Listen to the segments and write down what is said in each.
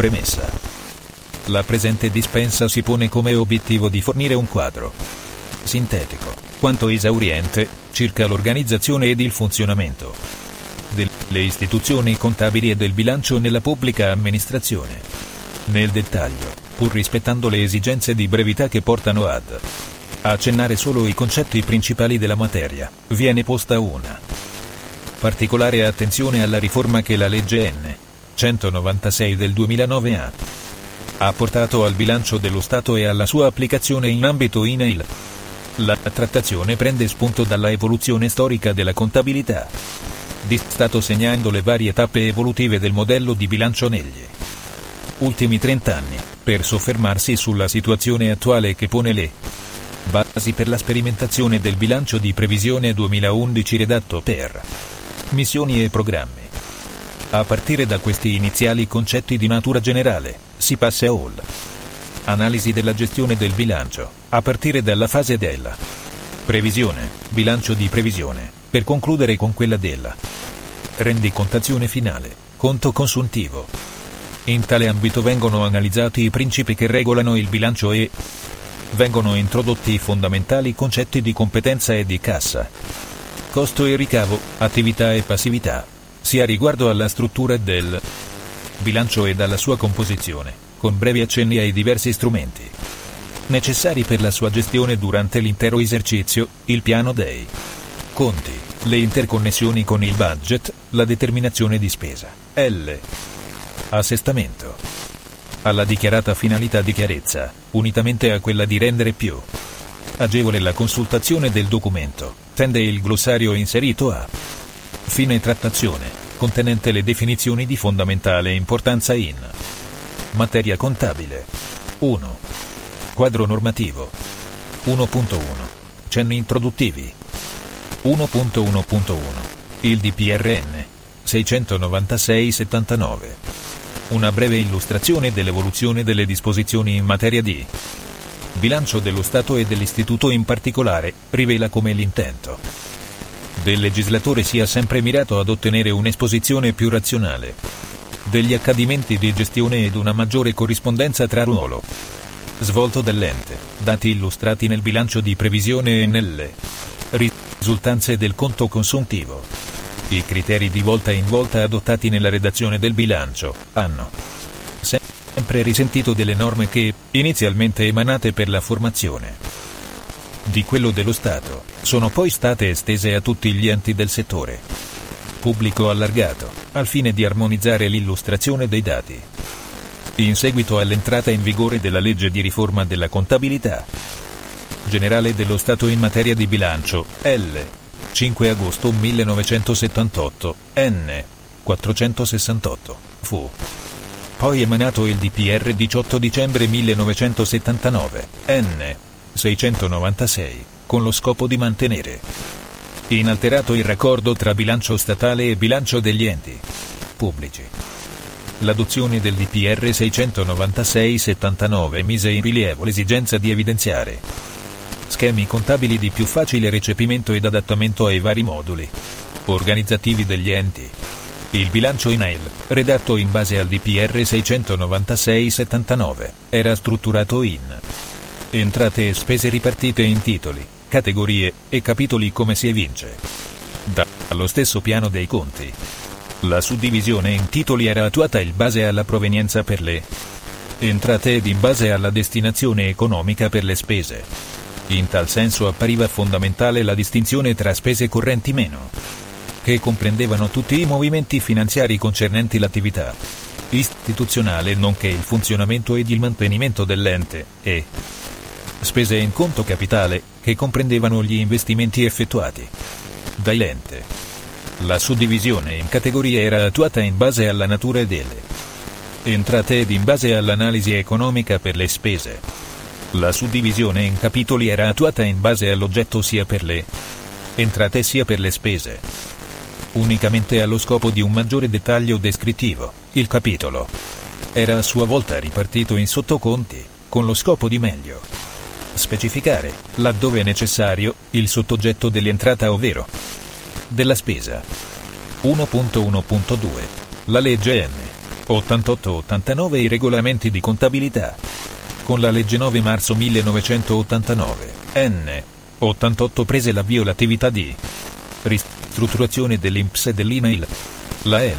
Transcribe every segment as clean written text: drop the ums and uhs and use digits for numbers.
Premessa. La presente dispensa si pone come obiettivo di fornire un quadro sintetico, quanto esauriente, circa l'organizzazione ed il funzionamento delle istituzioni contabili e del bilancio nella pubblica amministrazione. Nel dettaglio, pur rispettando le esigenze di brevità che portano ad accennare solo i concetti principali della materia, viene posta una particolare attenzione alla riforma che la legge N. 196 del 2009 ha portato al bilancio dello Stato e alla sua applicazione in ambito INAIL. La trattazione prende spunto dalla evoluzione storica della contabilità di Stato, segnando le varie tappe evolutive del modello di bilancio negli ultimi 30 anni, per soffermarsi sulla situazione attuale che pone le basi per la sperimentazione del bilancio di previsione 2011 redatto per missioni e programmi. A partire da questi iniziali concetti di natura generale, si passa all'analisi della gestione del bilancio, a partire dalla fase della previsione, bilancio di previsione, per concludere con quella della rendicontazione finale, conto consuntivo. In tale ambito vengono analizzati i principi che regolano il bilancio e vengono introdotti i fondamentali concetti di competenza e di cassa, costo e ricavo, attività e passività, sia riguardo alla struttura del bilancio ed alla sua composizione, con brevi accenni ai diversi strumenti necessari per la sua gestione durante l'intero esercizio, il piano dei conti, le interconnessioni con il budget, la determinazione di spesa, l'assestamento, alla dichiarata finalità di chiarezza, unitamente a quella di rendere più agevole la consultazione del documento, tende il glossario inserito a fine trattazione, contenente le definizioni di fondamentale importanza in materia contabile. 1. Quadro normativo. 1.1. Cenni introduttivi. 1.1.1. Il DPRN 696/79. Una breve illustrazione dell'evoluzione delle disposizioni in materia di bilancio dello Stato e dell'Istituto in particolare, rivela come l'intento del legislatore sia sempre mirato ad ottenere un'esposizione più razionale degli accadimenti di gestione ed una maggiore corrispondenza tra ruolo svolto dall'ente, dati illustrati nel bilancio di previsione e nelle risultanze del conto consuntivo. I criteri di volta in volta adottati nella redazione del bilancio hanno sempre risentito delle norme che, inizialmente emanate per la formazione di quello dello Stato, sono poi state estese a tutti gli enti del settore pubblico allargato, al fine di armonizzare l'illustrazione dei dati. In seguito all'entrata in vigore della legge di riforma della contabilità generale dello Stato in materia di bilancio, 5 agosto 1978, N. 468, fu poi emanato il DPR 18 dicembre 1979, N. 696, con lo scopo di mantenere inalterato il raccordo tra bilancio statale e bilancio degli enti pubblici. L'adozione del DPR 696/79 mise in rilievo l'esigenza di evidenziare schemi contabili di più facile recepimento ed adattamento ai vari moduli organizzativi degli enti. Il bilancio INAIL, redatto in base al DPR 696/79, era strutturato in entrate e spese ripartite in titoli, categorie e capitoli come si evince dallo stesso piano dei conti. La suddivisione in titoli era attuata in base alla provenienza per le entrate ed in base alla destinazione economica per le spese. In tal senso appariva fondamentale la distinzione tra spese correnti meno, che comprendevano tutti i movimenti finanziari concernenti l'attività istituzionale nonché il funzionamento ed il mantenimento dell'ente, e spese in conto capitale, che comprendevano gli investimenti effettuati dall'ente. La suddivisione in categorie era attuata in base alla natura delle entrate ed in base all'analisi economica per le spese. La suddivisione in capitoli era attuata in base all'oggetto sia per le entrate sia per le spese. Unicamente allo scopo di un maggiore dettaglio descrittivo, il capitolo era a sua volta ripartito in sottoconti, con lo scopo di meglio specificare, laddove necessario, il sottoggetto dell'entrata ovvero della spesa. 1.1.2. La legge N. 88-89 i regolamenti di contabilità. Con la legge 9 marzo 1989, N. 88 prese l'avvio l'attività di ristrutturazione dell'INPS e dell'INAIL. La L.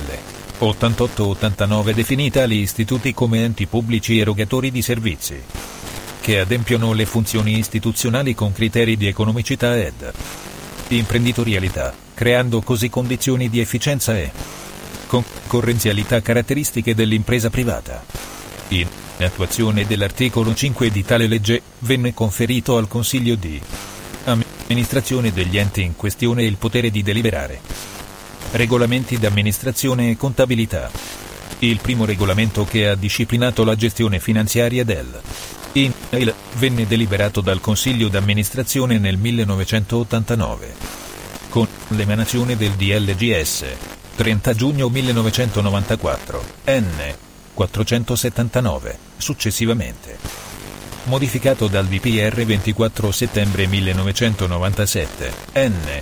88-89 definì tali istituti come enti pubblici erogatori di servizi che adempiono le funzioni istituzionali con criteri di economicità ed imprenditorialità, creando così condizioni di efficienza e concorrenzialità caratteristiche dell'impresa privata. In attuazione dell'articolo 5 di tale legge, venne conferito al Consiglio di amministrazione degli enti in questione il potere di deliberare regolamenti d'amministrazione e contabilità. Il primo regolamento che ha disciplinato la gestione finanziaria dell'INAIL venne deliberato dal Consiglio d'amministrazione nel 1989. Con l'emanazione del DLGS 30 giugno 1994, N. 479, successivamente modificato dal DPR 24 settembre 1997, N.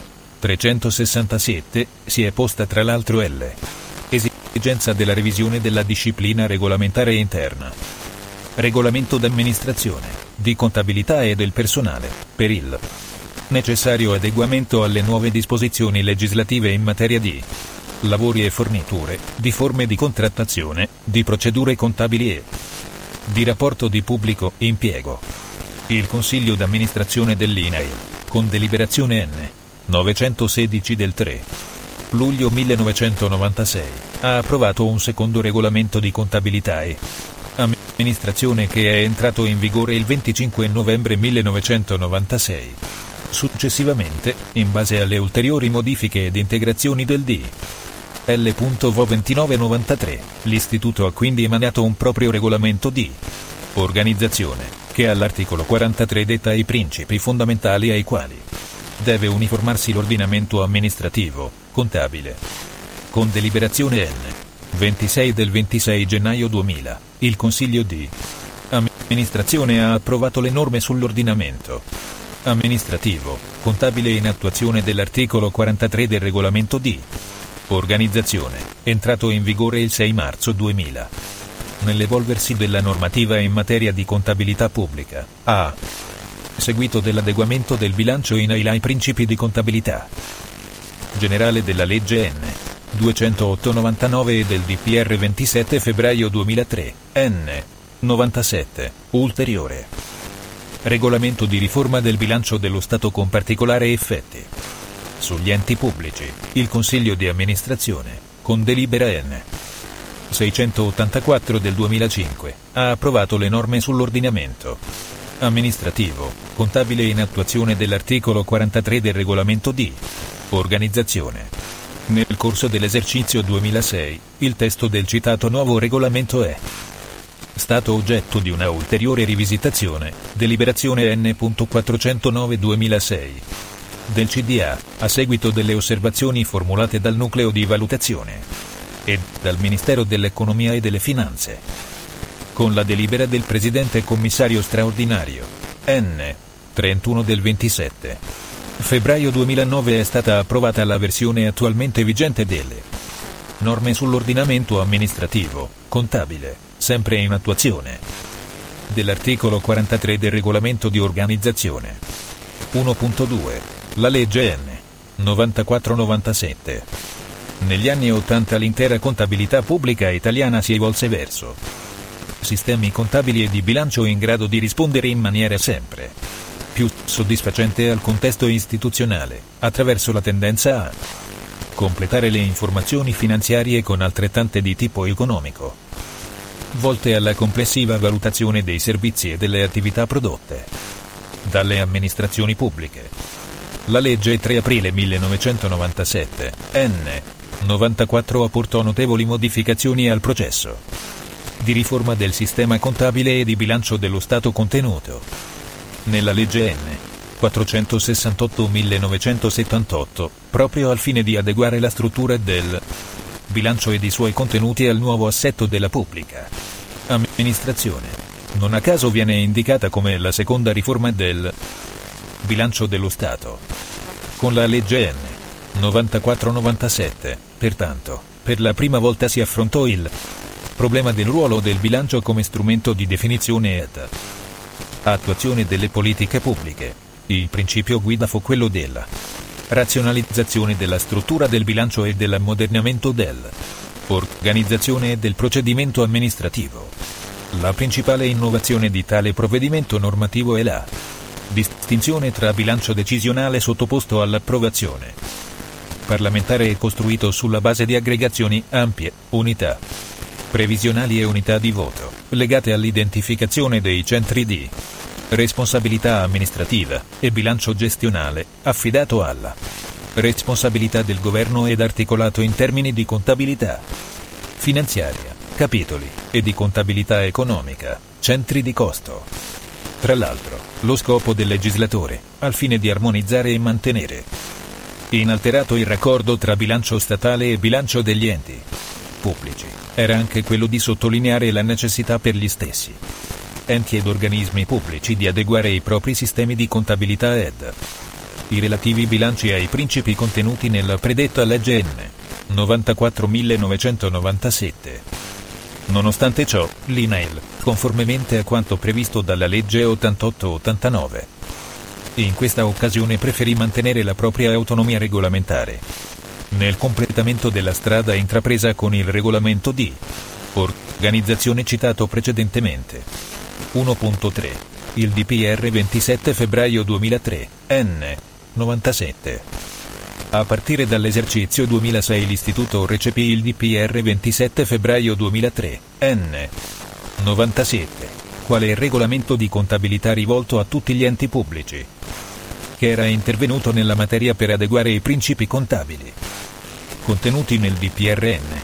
367, si è posta tra l'altro l'esigenza della revisione della disciplina regolamentare interna, regolamento d'amministrazione, di contabilità e del personale, per il necessario adeguamento alle nuove disposizioni legislative in materia di lavori e forniture, di forme di contrattazione, di procedure contabili e di rapporto di pubblico impiego. Il Consiglio d'amministrazione dell'INAIL, con deliberazione N. 916 del 3 luglio 1996, ha approvato un secondo regolamento di contabilità e amministrazione che è entrato in vigore il 25 novembre 1996. Successivamente, in base alle ulteriori modifiche ed integrazioni del L.Vo 2993, l'Istituto ha quindi emanato un proprio regolamento di organizzazione, che all'articolo 43 detta i principi fondamentali ai quali deve uniformarsi l'ordinamento amministrativo, contabile. Con deliberazione N. 26 del 26 gennaio 2000, il Consiglio di amministrazione ha approvato le norme sull'ordinamento amministrativo, contabile in attuazione dell'articolo 43 del regolamento di organizzazione, entrato in vigore il 6 marzo 2000. Nell'evolversi della normativa in materia di contabilità pubblica, a seguito dell'adeguamento del bilancio INAIL ai principi di contabilità generale della legge N. 208/99 e del DPR 27 febbraio 2003, N. 97, ulteriore regolamento di riforma del bilancio dello Stato con particolare effetti sugli enti pubblici, il Consiglio di amministrazione, con delibera N. 684 del 2005, ha approvato le norme sull'ordinamento amministrativo, contabile in attuazione dell'articolo 43 del regolamento di organizzazione. Nel corso dell'esercizio 2006, il testo del citato nuovo regolamento è stato oggetto di una ulteriore rivisitazione, deliberazione N.409/2006 del CDA, a seguito delle osservazioni formulate dal Nucleo di Valutazione e dal Ministero dell'Economia e delle Finanze. Con la delibera del Presidente Commissario Straordinario, N. 31 del 27 febbraio 2009 è stata approvata la versione attualmente vigente delle norme sull'ordinamento amministrativo, contabile, sempre in attuazione dell'articolo 43 del regolamento di organizzazione. 1.2. La legge N. 94/97. Negli anni 80 l'intera contabilità pubblica italiana si evolse verso sistemi contabili e di bilancio in grado di rispondere in maniera sempre più soddisfacente al contesto istituzionale, attraverso la tendenza a completare le informazioni finanziarie con altrettante di tipo economico, volte alla complessiva valutazione dei servizi e delle attività prodotte dalle amministrazioni pubbliche. La legge 3 aprile 1997, N. 94 apportò notevoli modificazioni al processo di riforma del sistema contabile e di bilancio dello Stato contenuto nella legge N. 468/1978, proprio al fine di adeguare la struttura del bilancio ed i suoi contenuti al nuovo assetto della pubblica amministrazione. Non a caso viene indicata come la seconda riforma del bilancio dello Stato. Con la legge N. 94/97, pertanto, per la prima volta si affrontò il problema del ruolo del bilancio come strumento di definizione ed attuazione delle politiche pubbliche. Il principio guida fu quello della razionalizzazione della struttura del bilancio e dell'ammodernamento dell'organizzazione e del procedimento amministrativo. La principale innovazione di tale provvedimento normativo è la distinzione tra bilancio decisionale sottoposto all'approvazione parlamentare e costruito sulla base di aggregazioni ampie, unità previsionali e unità di voto, legate all'identificazione dei centri di responsabilità amministrativa, e bilancio gestionale, affidato alla responsabilità del governo ed articolato in termini di contabilità finanziaria, capitoli, e di contabilità economica, centri di costo. Tra l'altro, lo scopo del legislatore, al fine di armonizzare e mantenere inalterato il raccordo tra bilancio statale e bilancio degli enti pubblici, era anche quello di sottolineare la necessità per gli stessi enti ed organismi pubblici di adeguare i propri sistemi di contabilità ed i relativi bilanci ai principi contenuti nella predetta legge N. 94/1997. Nonostante ciò, l'INAIL, conformemente a quanto previsto dalla legge 88-89, in questa occasione preferì mantenere la propria autonomia regolamentare nel completamento della strada intrapresa con il regolamento di organizzazione citato precedentemente. 1.3. Il DPR 27 febbraio 2003, N. 97. A partire dall'esercizio 2006 l'Istituto recepì il DPR 27 febbraio 2003, N. 97, quale regolamento di contabilità rivolto a tutti gli enti pubblici, che era intervenuto nella materia per adeguare i principi contabili contenuti nel DPRN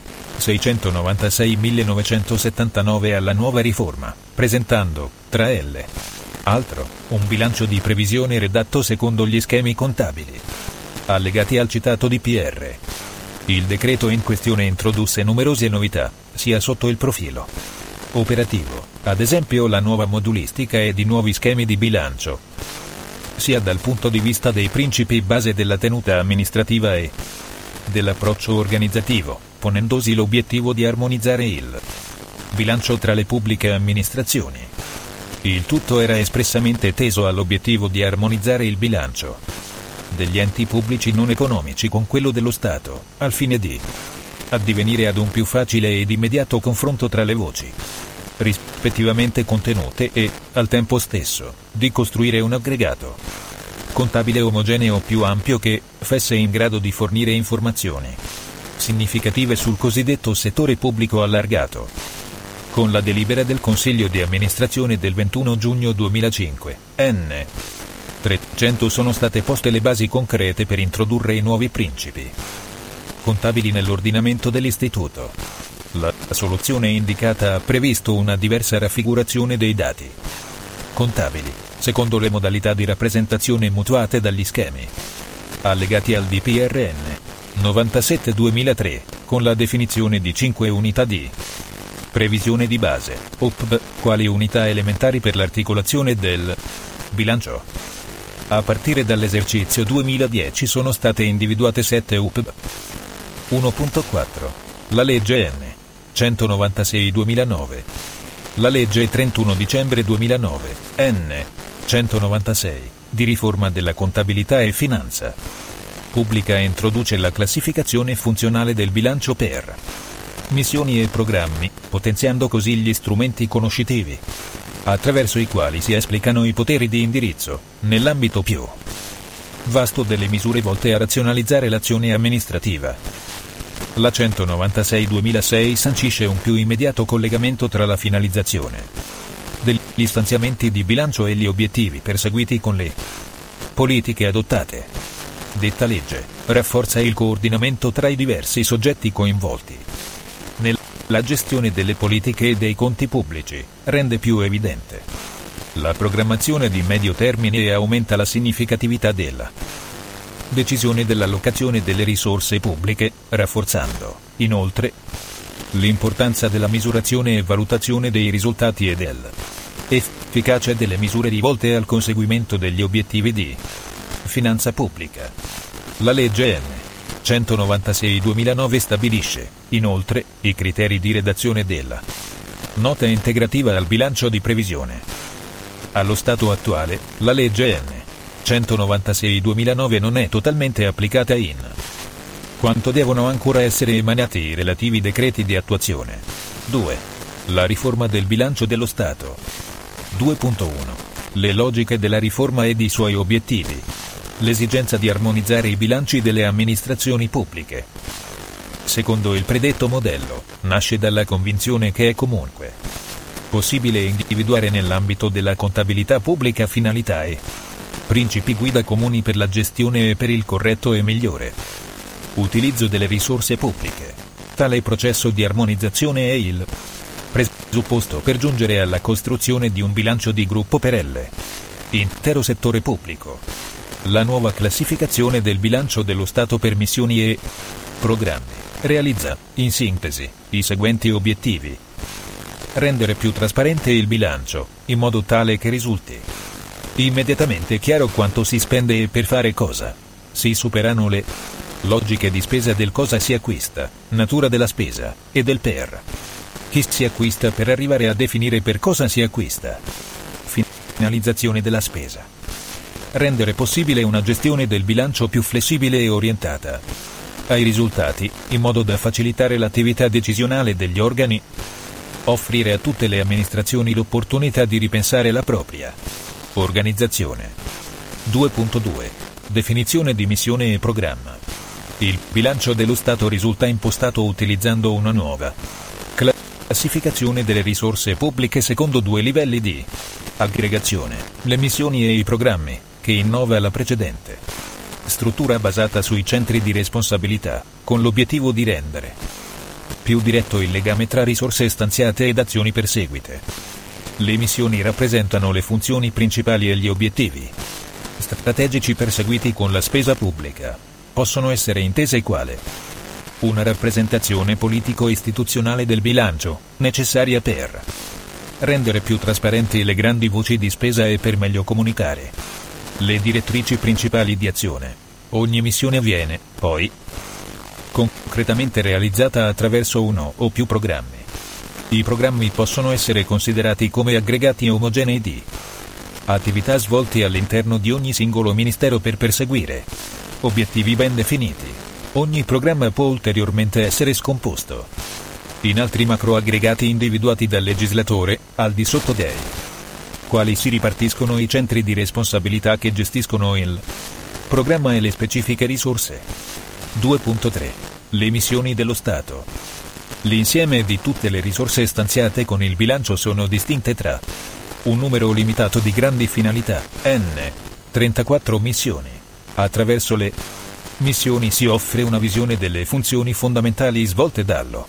696/1979 alla nuova riforma, presentando, tra l'altro, un bilancio di previsione redatto secondo gli schemi contabili allegati al citato DPR. Il decreto in questione introdusse numerose novità, sia sotto il profilo operativo, ad esempio la nuova modulistica ed i nuovi schemi di bilancio, sia dal punto di vista dei principi base della tenuta amministrativa e dell'approccio organizzativo, ponendosi l'obiettivo di armonizzare il bilancio tra le pubbliche amministrazioni. Il tutto era espressamente teso all'obiettivo di armonizzare il bilancio degli enti pubblici non economici con quello dello Stato, al fine di addivenire ad un più facile ed immediato confronto tra le voci rispettivamente contenute e, al tempo stesso, di costruire un aggregato contabile omogeneo più ampio che fosse in grado di fornire informazioni significative sul cosiddetto settore pubblico allargato. Con la delibera del Consiglio di amministrazione del 21 giugno 2005, N. 300 sono state poste le basi concrete per introdurre i nuovi principi contabili nell'ordinamento dell'Istituto. La soluzione indicata ha previsto una diversa raffigurazione dei dati contabili, secondo le modalità di rappresentazione mutuate dagli schemi allegati al DPRN 97/2003, con la definizione di 5 unità di previsione di base, UPB, quali unità elementari per l'articolazione del bilancio. A partire dall'esercizio 2010 sono state individuate 7 UPB. 1.4. La legge N. 196/2009. La legge 31 dicembre 2009, N. 196, di riforma della contabilità e finanza pubblica introduce la classificazione funzionale del bilancio per missioni e programmi, potenziando così gli strumenti conoscitivi attraverso i quali si esplicano i poteri di indirizzo, nell'ambito più vasto delle misure volte a razionalizzare l'azione amministrativa. La 196/2006 sancisce un più immediato collegamento tra la finalizzazione degli stanziamenti di bilancio e gli obiettivi perseguiti con le politiche adottate. Detta legge rafforza il coordinamento tra i diversi soggetti coinvolti nella gestione delle politiche e dei conti pubblici, rende più evidente la programmazione di medio termine e aumenta la significatività della decisione dell'allocazione delle risorse pubbliche, rafforzando, inoltre, l'importanza della misurazione e valutazione dei risultati e dell'efficacia delle misure rivolte al conseguimento degli obiettivi di finanza pubblica. La legge N. 196/2009 stabilisce, inoltre, i criteri di redazione della nota integrativa al bilancio di previsione. Allo stato attuale, la legge N. 196/2009 non è totalmente applicata in quanto devono ancora essere emanati i relativi decreti di attuazione. 2. La riforma del bilancio dello Stato. 2.1. Le logiche della riforma ed i suoi obiettivi. L'esigenza di armonizzare i bilanci delle amministrazioni pubbliche. Secondo il predetto modello, nasce dalla convinzione che è comunque possibile individuare nell'ambito della contabilità pubblica finalità e principi guida comuni per la gestione e per il corretto e migliore utilizzo delle risorse pubbliche. Tale processo di armonizzazione è il presupposto per giungere alla costruzione di un bilancio di gruppo per l'intero settore pubblico. La nuova classificazione del bilancio dello Stato per missioni e programmi realizza, in sintesi, i seguenti obiettivi. Rendere più trasparente il bilancio, in modo tale che risulti immediatamente chiaro quanto si spende e per fare cosa. Si superano le logiche di spesa del cosa si acquista, natura della spesa, e del per chi si acquista per arrivare a definire per cosa si acquista. Finalizzazione della spesa. Rendere possibile una gestione del bilancio più flessibile e orientata ai risultati, in modo da facilitare l'attività decisionale degli organi. Offrire a tutte le amministrazioni l'opportunità di ripensare la propria organizzazione. 2.2. Definizione di missione e programma. Il bilancio dello Stato risulta impostato utilizzando una nuova classificazione delle risorse pubbliche secondo due livelli di aggregazione, le missioni e i programmi, che innova la precedente struttura basata sui centri di responsabilità, con l'obiettivo di rendere più diretto il legame tra risorse stanziate ed azioni perseguite. Le missioni rappresentano le funzioni principali e gli obiettivi strategici perseguiti con la spesa pubblica. Possono essere intese quale una rappresentazione politico-istituzionale del bilancio, necessaria per rendere più trasparenti le grandi voci di spesa e per meglio comunicare le direttrici principali di azione. Ogni missione viene, poi, concretamente realizzata attraverso uno o più programmi. I programmi possono essere considerati come aggregati omogenei di attività svolte all'interno di ogni singolo ministero per perseguire obiettivi ben definiti. Ogni programma può ulteriormente essere scomposto in altri macroaggregati individuati dal legislatore, al di sotto dei quali si ripartiscono i centri di responsabilità che gestiscono il programma e le specifiche risorse. 2.3. Le missioni dello Stato. L'insieme di tutte le risorse stanziate con il bilancio sono distinte tra un numero limitato di grandi finalità, n. 34 missioni. Attraverso le missioni si offre una visione delle funzioni fondamentali svolte dallo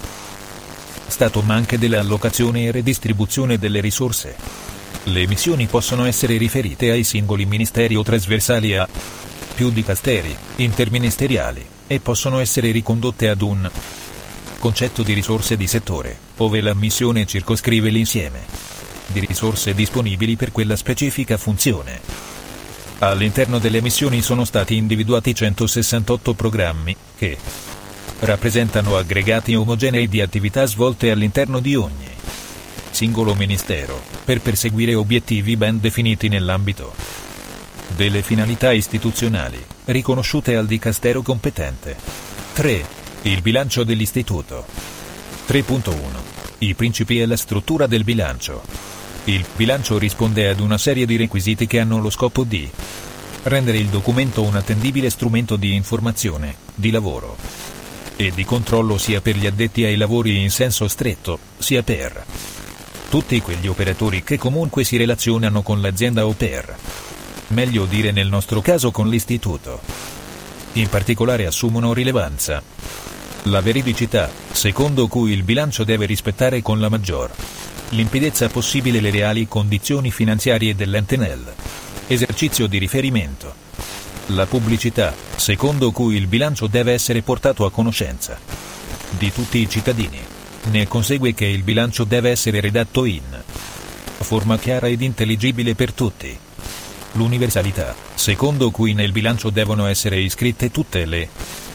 Stato, ma anche della allocazione e redistribuzione delle risorse. Le missioni possono essere riferite ai singoli ministeri o trasversali a più dicasteri interministeriali, e possono essere ricondotte ad un concetto di risorse di settore, ove la missione circoscrive l'insieme di risorse disponibili per quella specifica funzione. All'interno delle missioni sono stati individuati 168 programmi, che rappresentano aggregati omogenei di attività svolte all'interno di ogni singolo ministero, per perseguire obiettivi ben definiti nell'ambito delle finalità istituzionali, riconosciute al dicastero competente. 3. Il bilancio dell'istituto. 3.1. I principi e la struttura del bilancio. Il bilancio risponde ad una serie di requisiti che hanno lo scopo di rendere il documento un attendibile strumento di informazione, di lavoro e di controllo sia per gli addetti ai lavori in senso stretto, sia per tutti quegli operatori che comunque si relazionano con l'azienda o per meglio dire nel nostro caso con l'istituto. In particolare assumono rilevanza la veridicità, secondo cui il bilancio deve rispettare con la maggior limpidezza possibile le reali condizioni finanziarie dell'ente nell'esercizio di riferimento. La pubblicità, secondo cui il bilancio deve essere portato a conoscenza di tutti i cittadini. Ne consegue che il bilancio deve essere redatto in forma chiara ed intelligibile per tutti. L'universalità, secondo cui nel bilancio devono essere iscritte tutte le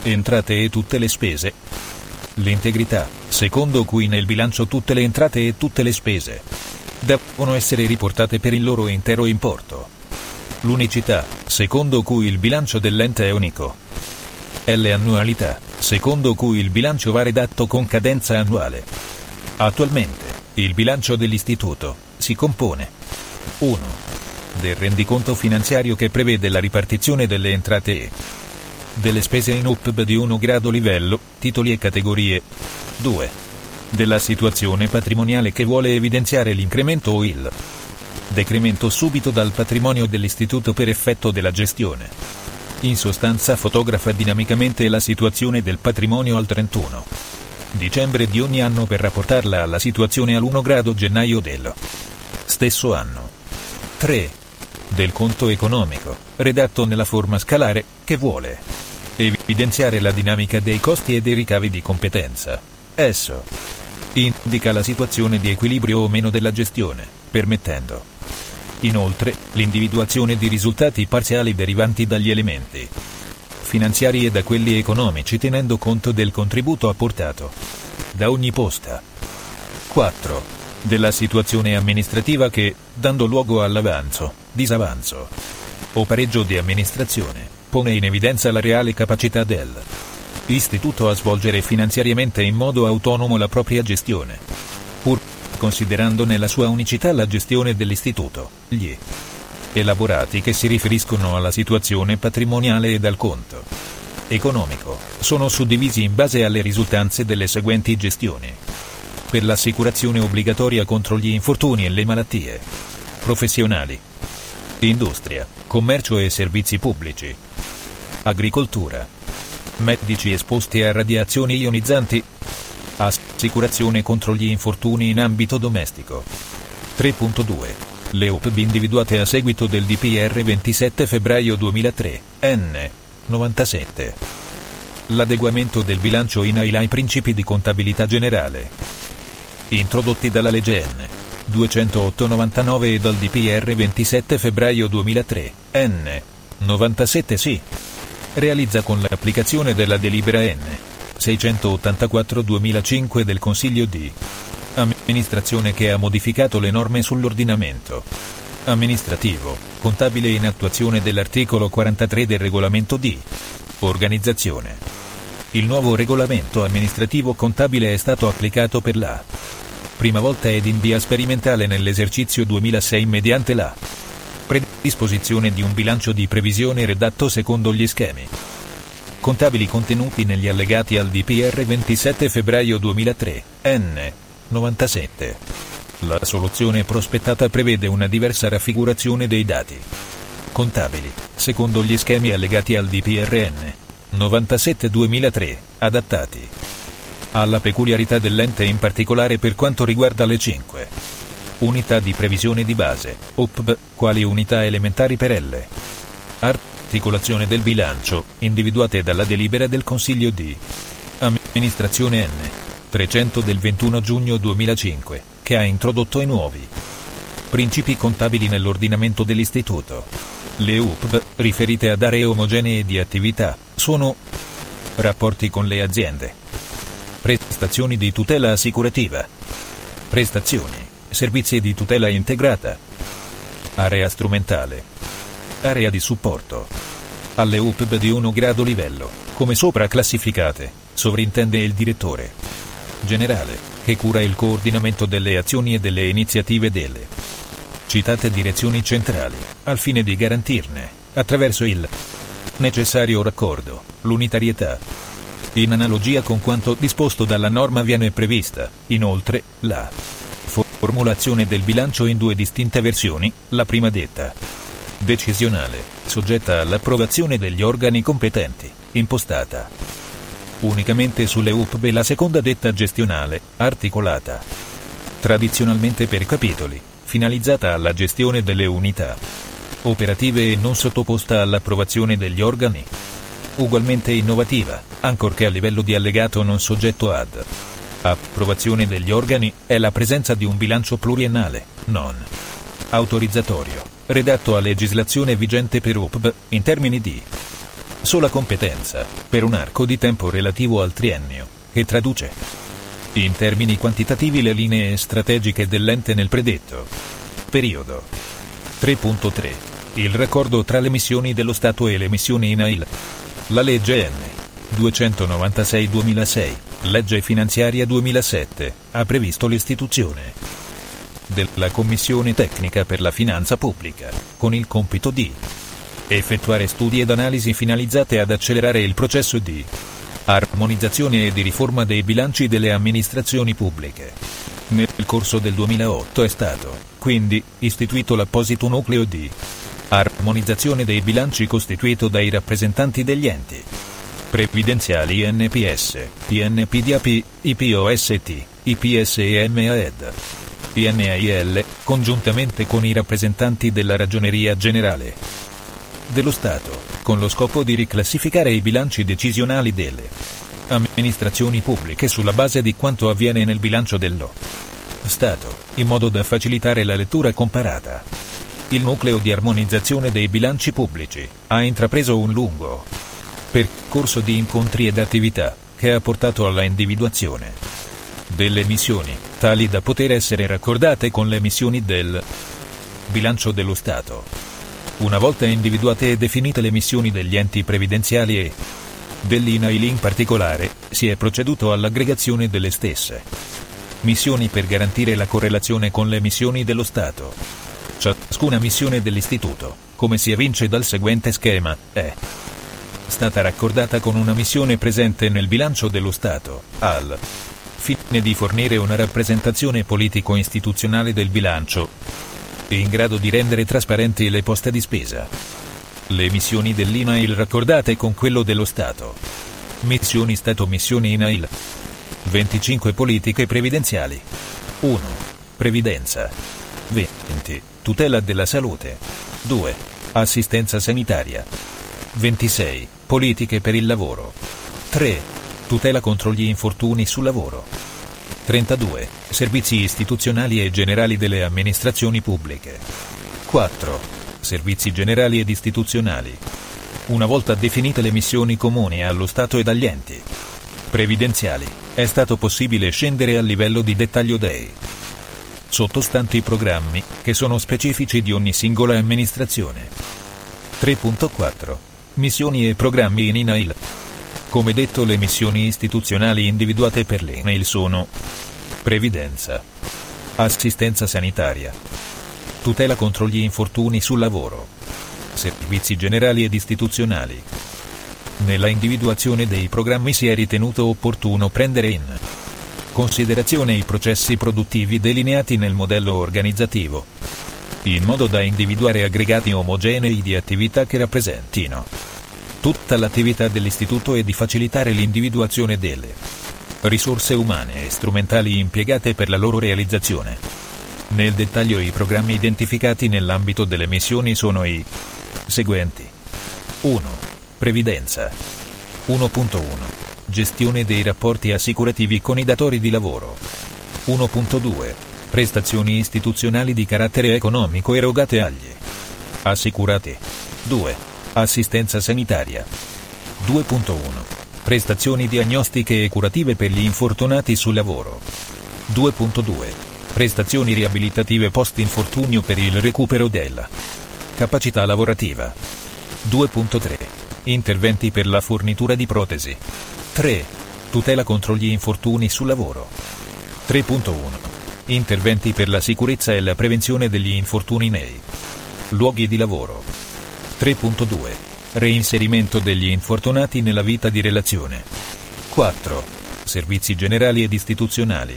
Entrate e tutte le spese. L'integrità, secondo cui nel bilancio tutte le entrate e tutte le spese devono essere riportate per il loro intero importo. L'unicità, secondo cui il bilancio dell'ente è unico. E l'annualità, secondo cui il bilancio va redatto con cadenza annuale. Attualmente, il bilancio dell'istituto si compone 1. Del rendiconto finanziario che prevede la ripartizione delle entrate e delle spese in UPB di 1 grado livello, titoli e categorie. 2. Della situazione patrimoniale che vuole evidenziare l'incremento o il decremento subito dal patrimonio dell'istituto per effetto della gestione. In sostanza fotografa dinamicamente la situazione del patrimonio al 31 dicembre di ogni anno per rapportarla alla situazione all'1 grado gennaio dello stesso anno. 3. Del conto economico, redatto nella forma scalare, che vuole evidenziare la dinamica dei costi e dei ricavi di competenza. Esso indica la situazione di equilibrio o meno della gestione, permettendo inoltre l'individuazione di risultati parziali derivanti dagli elementi finanziari e da quelli economici tenendo conto del contributo apportato da ogni posta. 4. Della situazione amministrativa che, dando luogo all'avanzo, disavanzo o pareggio di amministrazione, pone in evidenza la reale capacità dell'istituto a svolgere finanziariamente in modo autonomo la propria gestione, pur considerando nella sua unicità la gestione dell'istituto. Gli elaborati che si riferiscono alla situazione patrimoniale ed al conto economico sono suddivisi in base alle risultanze delle seguenti gestioni: per l'assicurazione obbligatoria contro gli infortuni e le malattie professionali, industria, commercio e servizi pubblici, agricoltura, medici esposti a radiazioni ionizzanti, assicurazione contro gli infortuni in ambito domestico. 3.2 Le UPB individuate a seguito del DPR 27 febbraio 2003, N. 97. L'adeguamento del bilancio in ai principi di contabilità generale, introdotti dalla legge N. 208/99 e dal DPR 27 febbraio 2003, N. 97 si realizza con l'applicazione della delibera N. 684/2005 del Consiglio di amministrazione che ha modificato le norme sull'ordinamento amministrativo, contabile in attuazione dell'articolo 43 del regolamento di organizzazione. Il nuovo regolamento amministrativo contabile è stato applicato per la prima volta ed in via sperimentale nell'esercizio 2006 mediante la predisposizione di un bilancio di previsione redatto secondo gli schemi contabili contenuti negli allegati al DPR 27 febbraio 2003, N. 97. La soluzione prospettata prevede una diversa raffigurazione dei dati contabili, secondo gli schemi allegati al DPRN 97/2003, adattati alla peculiarità dell'ente, in particolare per quanto riguarda le 5 unità di previsione di base, UPB, quali unità elementari per L. Articolazione del bilancio, individuate dalla delibera del Consiglio di amministrazione N. 300 del 21 giugno 2005, che ha introdotto i nuovi principi contabili nell'ordinamento dell'istituto. Le UPB, riferite ad aree omogenee di attività, sono rapporti con le aziende, prestazioni di tutela assicurativa, prestazioni, servizi di tutela integrata, area strumentale, area di supporto. Alle UPB di 1 grado livello, come sopra classificate, sovrintende il direttore generale, che cura il coordinamento delle azioni e delle iniziative delle citate direzioni centrali, al fine di garantirne, attraverso il necessario raccordo, l'unitarietà. In analogia con quanto disposto dalla norma viene prevista, inoltre, la formulazione del bilancio in 2 distinte versioni, la prima detta decisionale, soggetta all'approvazione degli organi competenti, impostata unicamente sulle UPB, la seconda detta gestionale, articolata tradizionalmente per capitoli, finalizzata alla gestione delle unità operative e non sottoposta all'approvazione degli organi. Ugualmente innovativa, ancorché a livello di allegato non soggetto ad approvazione degli organi, è la presenza di un bilancio pluriennale, non autorizzatorio, redatto a legislazione vigente per UPB, in termini di sola competenza, per un arco di tempo relativo al triennio, che traduce in termini quantitativi le linee strategiche dell'ente nel predetto periodo. 3.3. Il raccordo tra le missioni dello Stato e le missioni INAIL. La legge N. 296/2006, legge finanziaria 2007, ha previsto l'istituzione della Commissione Tecnica per la Finanza Pubblica, con il compito di effettuare studi ed analisi finalizzate ad accelerare il processo di armonizzazione e di riforma dei bilanci delle amministrazioni pubbliche. Nel corso del 2008 è stato, quindi, istituito l'apposito nucleo di armonizzazione dei bilanci costituito dai rappresentanti degli enti previdenziali INPS, INPDAP, IPOST, IPS e MAED, INAIL, congiuntamente con i rappresentanti della Ragioneria Generale dello Stato, con lo scopo di riclassificare i bilanci decisionali delle amministrazioni pubbliche sulla base di quanto avviene nel bilancio dello Stato, in modo da facilitare la lettura comparata. Il nucleo di armonizzazione dei bilanci pubblici ha intrapreso un lungo percorso di incontri ed attività, che ha portato alla individuazione delle missioni, tali da poter essere raccordate con le missioni del bilancio dello Stato. Una volta individuate e definite le missioni degli enti previdenziali e dell'INAIL in particolare, si è proceduto all'aggregazione delle stesse missioni per garantire la correlazione con le missioni dello Stato. Ciascuna missione dell'Istituto, come si evince dal seguente schema, è stata raccordata con una missione presente nel bilancio dello Stato, al fine di fornire una rappresentazione politico-istituzionale del bilancio, in grado di rendere trasparenti le poste di spesa. Le missioni dell'INAIL raccordate con quello dello Stato. Missioni Stato. Missioni INAIL. 25 politiche previdenziali. 1. Previdenza. 20. Tutela della salute. 2. Assistenza sanitaria. 26. Politiche per il lavoro. 3. Tutela contro gli infortuni sul lavoro. 32. Servizi istituzionali e generali delle amministrazioni pubbliche. 4. Servizi generali ed istituzionali. Una volta definite le missioni comuni allo Stato ed agli enti previdenziali, è stato possibile scendere al livello di dettaglio dei sottostanti programmi, che sono specifici di ogni singola amministrazione. 3.4. Missioni e programmi in INAIL. Come detto, le missioni istituzionali individuate per l'INAIL sono: previdenza, assistenza sanitaria, tutela contro gli infortuni sul lavoro, servizi generali ed istituzionali. Nella individuazione dei programmi si è ritenuto opportuno prendere in considerazione i processi produttivi delineati nel modello organizzativo, in modo da individuare aggregati omogenei di attività che rappresentino tutta l'attività dell'istituto e di facilitare l'individuazione delle risorse umane e strumentali impiegate per la loro realizzazione. Nel dettaglio, i programmi identificati nell'ambito delle missioni sono i seguenti. 1. Previdenza. 1.1. Gestione dei rapporti assicurativi con i datori di lavoro. 1.2. Prestazioni istituzionali di carattere economico erogate agli assicurati. 2. Assistenza sanitaria. 2.1. Prestazioni diagnostiche e curative per gli infortunati sul lavoro. 2.2. Prestazioni riabilitative post-infortunio per il recupero della capacità lavorativa. 2.3. Interventi per la fornitura di protesi. 3. Tutela contro gli infortuni sul lavoro. 3.1. Interventi per la sicurezza e la prevenzione degli infortuni nei luoghi di lavoro. 3.2. Reinserimento degli infortunati nella vita di relazione. 4. Servizi generali ed istituzionali.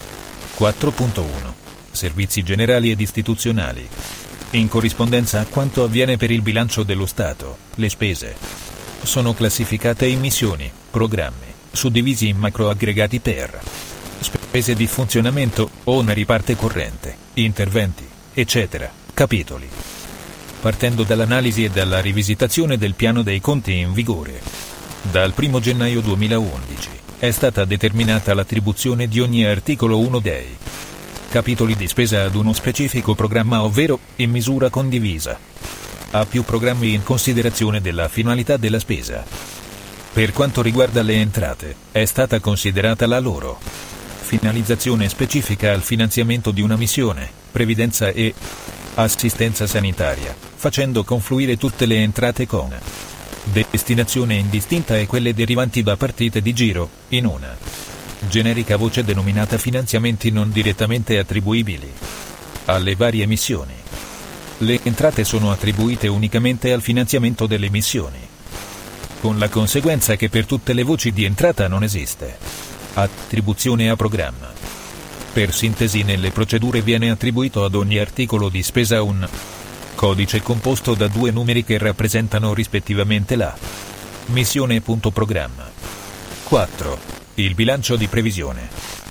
4.1. Servizi generali ed istituzionali. In corrispondenza a quanto avviene per il bilancio dello Stato, le spese sono classificate in missioni, programmi, suddivisi in macroaggregati per spese di funzionamento, oneri parte corrente, interventi, eccetera, capitoli. Partendo dall'analisi e dalla rivisitazione del piano dei conti in vigore, dal 1 gennaio 2011, è stata determinata l'attribuzione di ogni articolo 1 dei capitoli di spesa ad uno specifico programma, ovvero in misura condivisa Ha più programmi in considerazione della finalità della spesa. Per quanto riguarda le entrate, è stata considerata la loro finalizzazione specifica al finanziamento di una missione, previdenza e assistenza sanitaria, facendo confluire tutte le entrate con destinazione indistinta e quelle derivanti da partite di giro, in una generica voce denominata finanziamenti non direttamente attribuibili alle varie missioni. Le entrate sono attribuite unicamente al finanziamento delle missioni, con la conseguenza che per tutte le voci di entrata non esiste attribuzione a programma. Per sintesi, nelle procedure viene attribuito ad ogni articolo di spesa un codice composto da 2 numeri che rappresentano rispettivamente la missione.programma. 4. Il bilancio di previsione.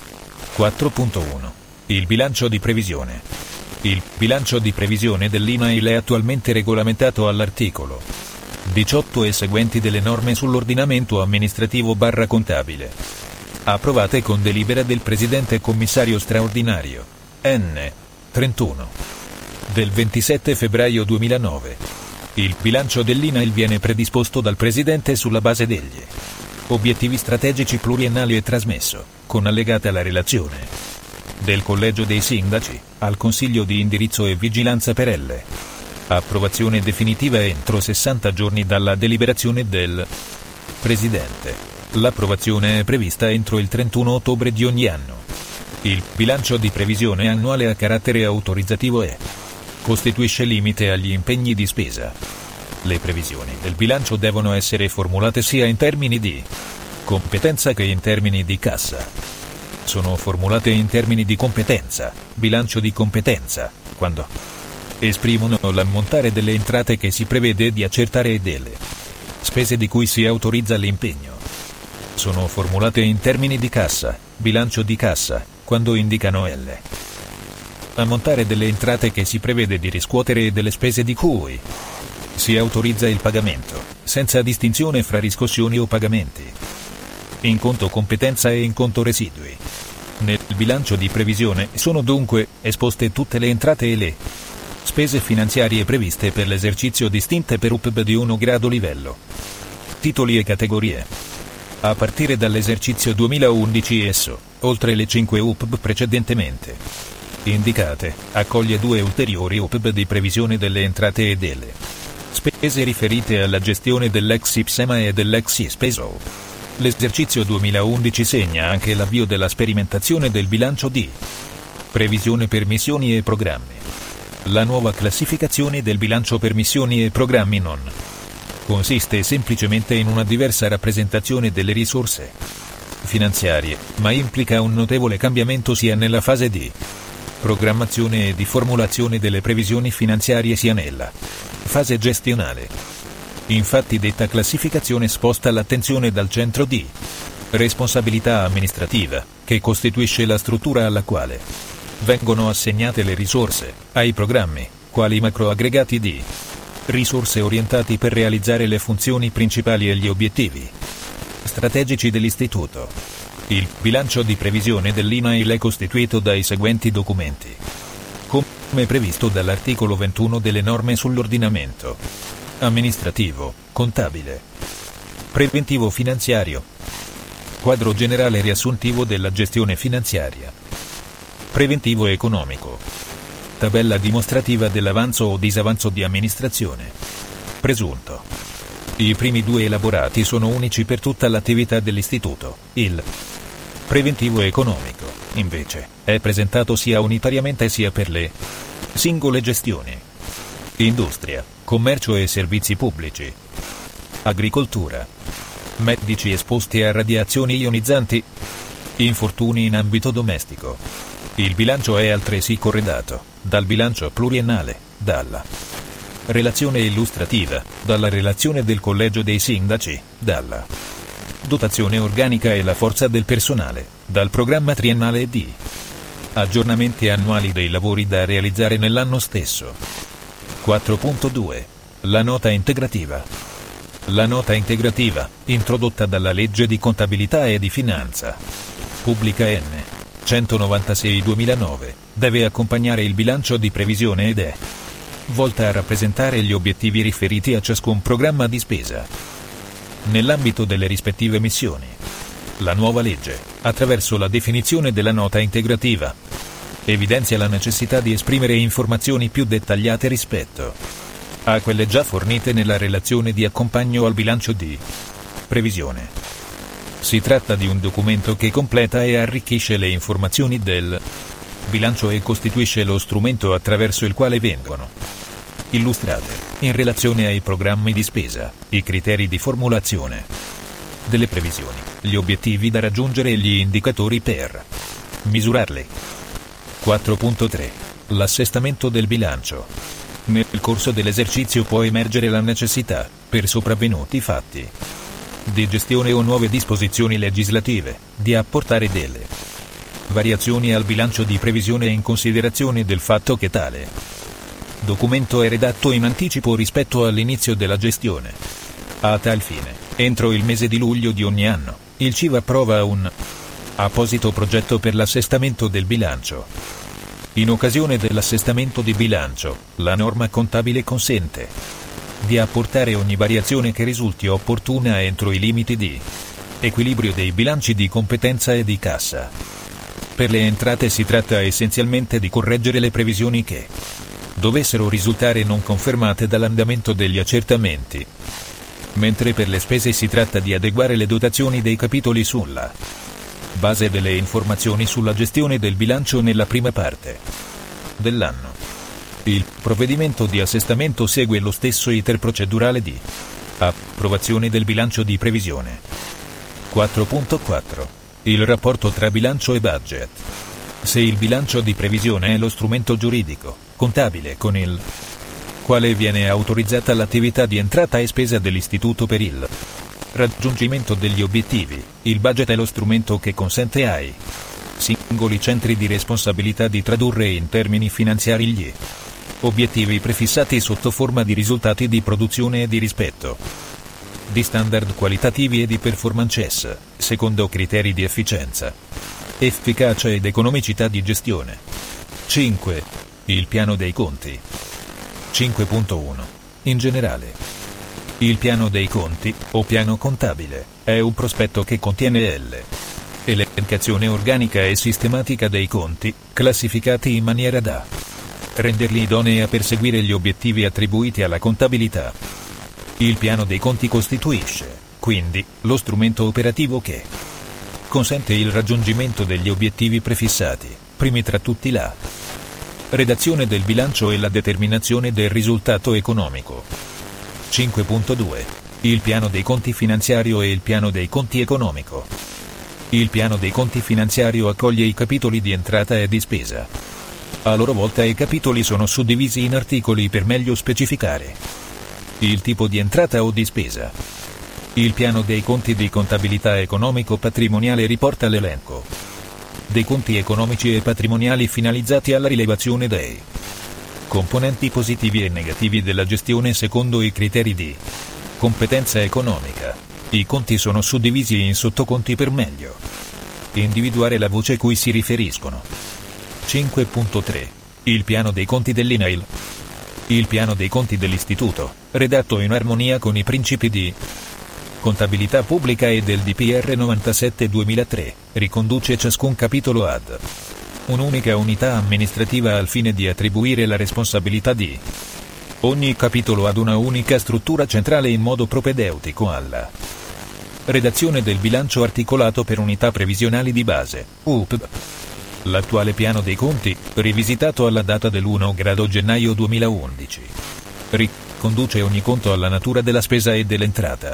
4.1. Il bilancio di previsione. Il bilancio di previsione dell'INAIL è attualmente regolamentato all'articolo 18 e seguenti delle norme sull'ordinamento amministrativo/contabile, approvate con delibera del Presidente Commissario Straordinario, N. 31, del 27 febbraio 2009. Il bilancio dell'INAIL viene predisposto dal Presidente sulla base degli obiettivi strategici pluriennali e trasmesso, con allegata la relazione del Collegio dei Sindaci, al Consiglio di Indirizzo e Vigilanza per L. Approvazione definitiva entro 60 giorni dalla deliberazione del Presidente. L'approvazione è prevista entro il 31 ottobre di ogni anno. Il bilancio di previsione annuale ha carattere autorizzativo e costituisce limite agli impegni di spesa. Le previsioni del bilancio devono essere formulate sia in termini di competenza che in termini di cassa. Sono formulate in termini di competenza, bilancio di competenza, quando esprimono l'ammontare delle entrate che si prevede di accertare e delle spese di cui si autorizza l'impegno. Sono formulate in termini di cassa, bilancio di cassa, quando indicano l'ammontare delle entrate che si prevede di riscuotere e delle spese di cui si autorizza il pagamento, senza distinzione fra riscossioni o pagamenti. In conto competenza e in conto residui. Nel bilancio di previsione sono dunque esposte tutte le entrate e le spese finanziarie previste per l'esercizio distinte per UPB di 1 grado livello, titoli e categorie. A partire dall'esercizio 2011 esso, oltre le 5 UPB precedentemente indicate, accoglie 2 ulteriori UPB di previsione delle entrate e delle spese riferite alla gestione dell'ex IPSEMA e dell'ex ISPESO. L'esercizio 2011 segna anche l'avvio della sperimentazione del bilancio di previsione per missioni e programmi. La nuova classificazione del bilancio per missioni e programmi non consiste semplicemente in una diversa rappresentazione delle risorse finanziarie, ma implica un notevole cambiamento sia nella fase di programmazione e di formulazione delle previsioni finanziarie sia nella fase gestionale. Infatti detta classificazione sposta l'attenzione dal centro di responsabilità amministrativa, che costituisce la struttura alla quale vengono assegnate le risorse, ai programmi, quali macroaggregati di risorse orientati per realizzare le funzioni principali e gli obiettivi strategici dell'istituto. Il bilancio di previsione dell'INAIL è costituito dai seguenti documenti, come previsto dall'articolo 21 delle norme sull'ordinamento amministrativo, contabile, preventivo finanziario, quadro generale riassuntivo della gestione finanziaria, preventivo economico, tabella dimostrativa dell'avanzo o disavanzo di amministrazione, presunto. I primi 2 elaborati sono unici per tutta l'attività dell'istituto. Il preventivo economico, invece, è presentato sia unitariamente sia per le singole gestioni. Industria, commercio e servizi pubblici, agricoltura, medici esposti a radiazioni ionizzanti, infortuni in ambito domestico. Il bilancio è altresì corredato dal bilancio pluriennale, dalla relazione illustrativa, dalla relazione del Collegio dei Sindaci, dalla dotazione organica e la forza del personale, dal programma triennale di aggiornamenti annuali dei lavori da realizzare nell'anno stesso. 4.2. La nota integrativa. La nota integrativa, introdotta dalla legge di contabilità e di finanza pubblica N. 196/2009, deve accompagnare il bilancio di previsione ed è volta a rappresentare gli obiettivi riferiti a ciascun programma di spesa, nell'ambito delle rispettive missioni. La nuova legge, attraverso la definizione della nota integrativa, evidenzia la necessità di esprimere informazioni più dettagliate rispetto a quelle già fornite nella relazione di accompagno al bilancio di previsione. Si tratta di un documento che completa e arricchisce le informazioni del bilancio e costituisce lo strumento attraverso il quale vengono illustrate, in relazione ai programmi di spesa, i criteri di formulazione delle previsioni, gli obiettivi da raggiungere e gli indicatori per misurarli. 4.3. L'assestamento del bilancio. Nel corso dell'esercizio può emergere la necessità, per sopravvenuti fatti di gestione o nuove disposizioni legislative, di apportare delle variazioni al bilancio di previsione in considerazione del fatto che tale documento è redatto in anticipo rispetto all'inizio della gestione. A tal fine, entro il mese di luglio di ogni anno, il CIV approva un apposito progetto per l'assestamento del bilancio. In occasione dell'assestamento di bilancio, la norma contabile consente di apportare ogni variazione che risulti opportuna entro i limiti di equilibrio dei bilanci di competenza e di cassa. Per le entrate si tratta essenzialmente di correggere le previsioni che dovessero risultare non confermate dall'andamento degli accertamenti, mentre per le spese si tratta di adeguare le dotazioni dei capitoli sulla base delle informazioni sulla gestione del bilancio nella prima parte dell'anno. Il provvedimento di assestamento segue lo stesso iter procedurale di approvazione del bilancio di previsione. 4.4. Il rapporto tra bilancio e budget. Se il bilancio di previsione è lo strumento giuridico, contabile con il quale viene autorizzata l'attività di entrata e spesa dell'istituto per il raggiungimento degli obiettivi, il budget è lo strumento che consente ai singoli centri di responsabilità di tradurre in termini finanziari gli obiettivi prefissati sotto forma di risultati di produzione e di rispetto di standard qualitativi e di performance, secondo criteri di efficienza, efficacia ed economicità di gestione. 5. Il piano dei conti. 5.1. In generale, il piano dei conti, o piano contabile, è un prospetto che contiene l'elencazione organica e sistematica dei conti, classificati in maniera da renderli idonei a perseguire gli obiettivi attribuiti alla contabilità. Il piano dei conti costituisce, quindi, lo strumento operativo che consente il raggiungimento degli obiettivi prefissati, primi tra tutti la redazione del bilancio e la determinazione del risultato economico. 5.2. Il piano dei conti finanziario e il piano dei conti economico. Il piano dei conti finanziario accoglie i capitoli di entrata e di spesa. A loro volta i capitoli sono suddivisi in articoli per meglio specificare il tipo di entrata o di spesa. Il piano dei conti di contabilità economico-patrimoniale riporta l'elenco dei conti economici e patrimoniali finalizzati alla rilevazione dei componenti positivi e negativi della gestione secondo i criteri di competenza economica. I conti sono suddivisi in sottoconti per meglio individuare la voce cui si riferiscono. 5.3. Il piano dei conti dell'INAIL. Il piano dei conti dell'istituto, redatto in armonia con i principi di contabilità pubblica e del DPR 97/2003, riconduce ciascun capitolo ad un'unica unità amministrativa al fine di attribuire la responsabilità di ogni capitolo ad una unica struttura centrale in modo propedeutico alla redazione del bilancio articolato per unità previsionali di base, UPB. L'attuale piano dei conti, rivisitato alla data del 1 gennaio 2011, riconduce ogni conto alla natura della spesa e dell'entrata.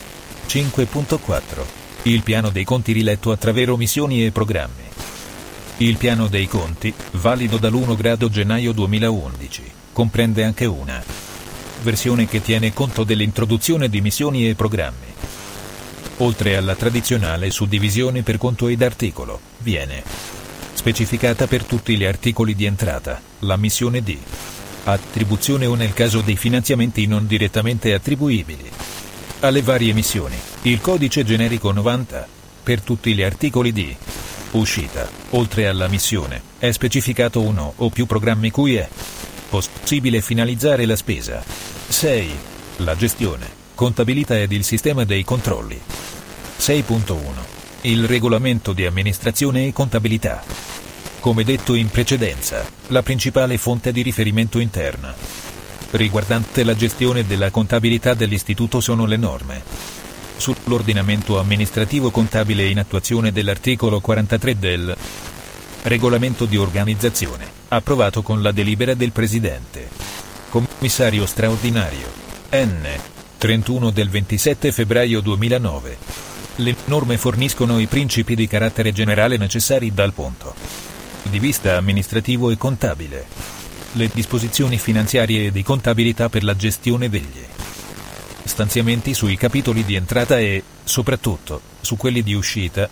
5.4. Il piano dei conti riletto attraverso missioni e programmi. Il piano dei conti, valido dall'1 gennaio 2011, comprende anche una versione che tiene conto dell'introduzione di missioni e programmi. Oltre alla tradizionale suddivisione per conto ed articolo, viene specificata per tutti gli articoli di entrata la missione di attribuzione o, nel caso dei finanziamenti non direttamente attribuibili alle varie missioni, il codice generico 90. Per tutti gli articoli di uscita, oltre alla missione, è specificato uno o più programmi cui è Possibile finalizzare la spesa. 6. La gestione, contabilità ed il sistema dei controlli. 6.1. Il regolamento di amministrazione e contabilità. Come detto in precedenza, la principale fonte di riferimento interna riguardante la gestione della contabilità dell'istituto sono le norme sull'ordinamento amministrativo contabile in attuazione dell'articolo 43 del regolamento di organizzazione, approvato con la delibera del Presidente Commissario straordinario N. 31 del 27 febbraio 2009. Le norme forniscono i principi di carattere generale necessari dal punto di vista amministrativo e contabile, le disposizioni finanziarie e di contabilità per la gestione degli stanziamenti sui capitoli di entrata e, soprattutto, su quelli di uscita,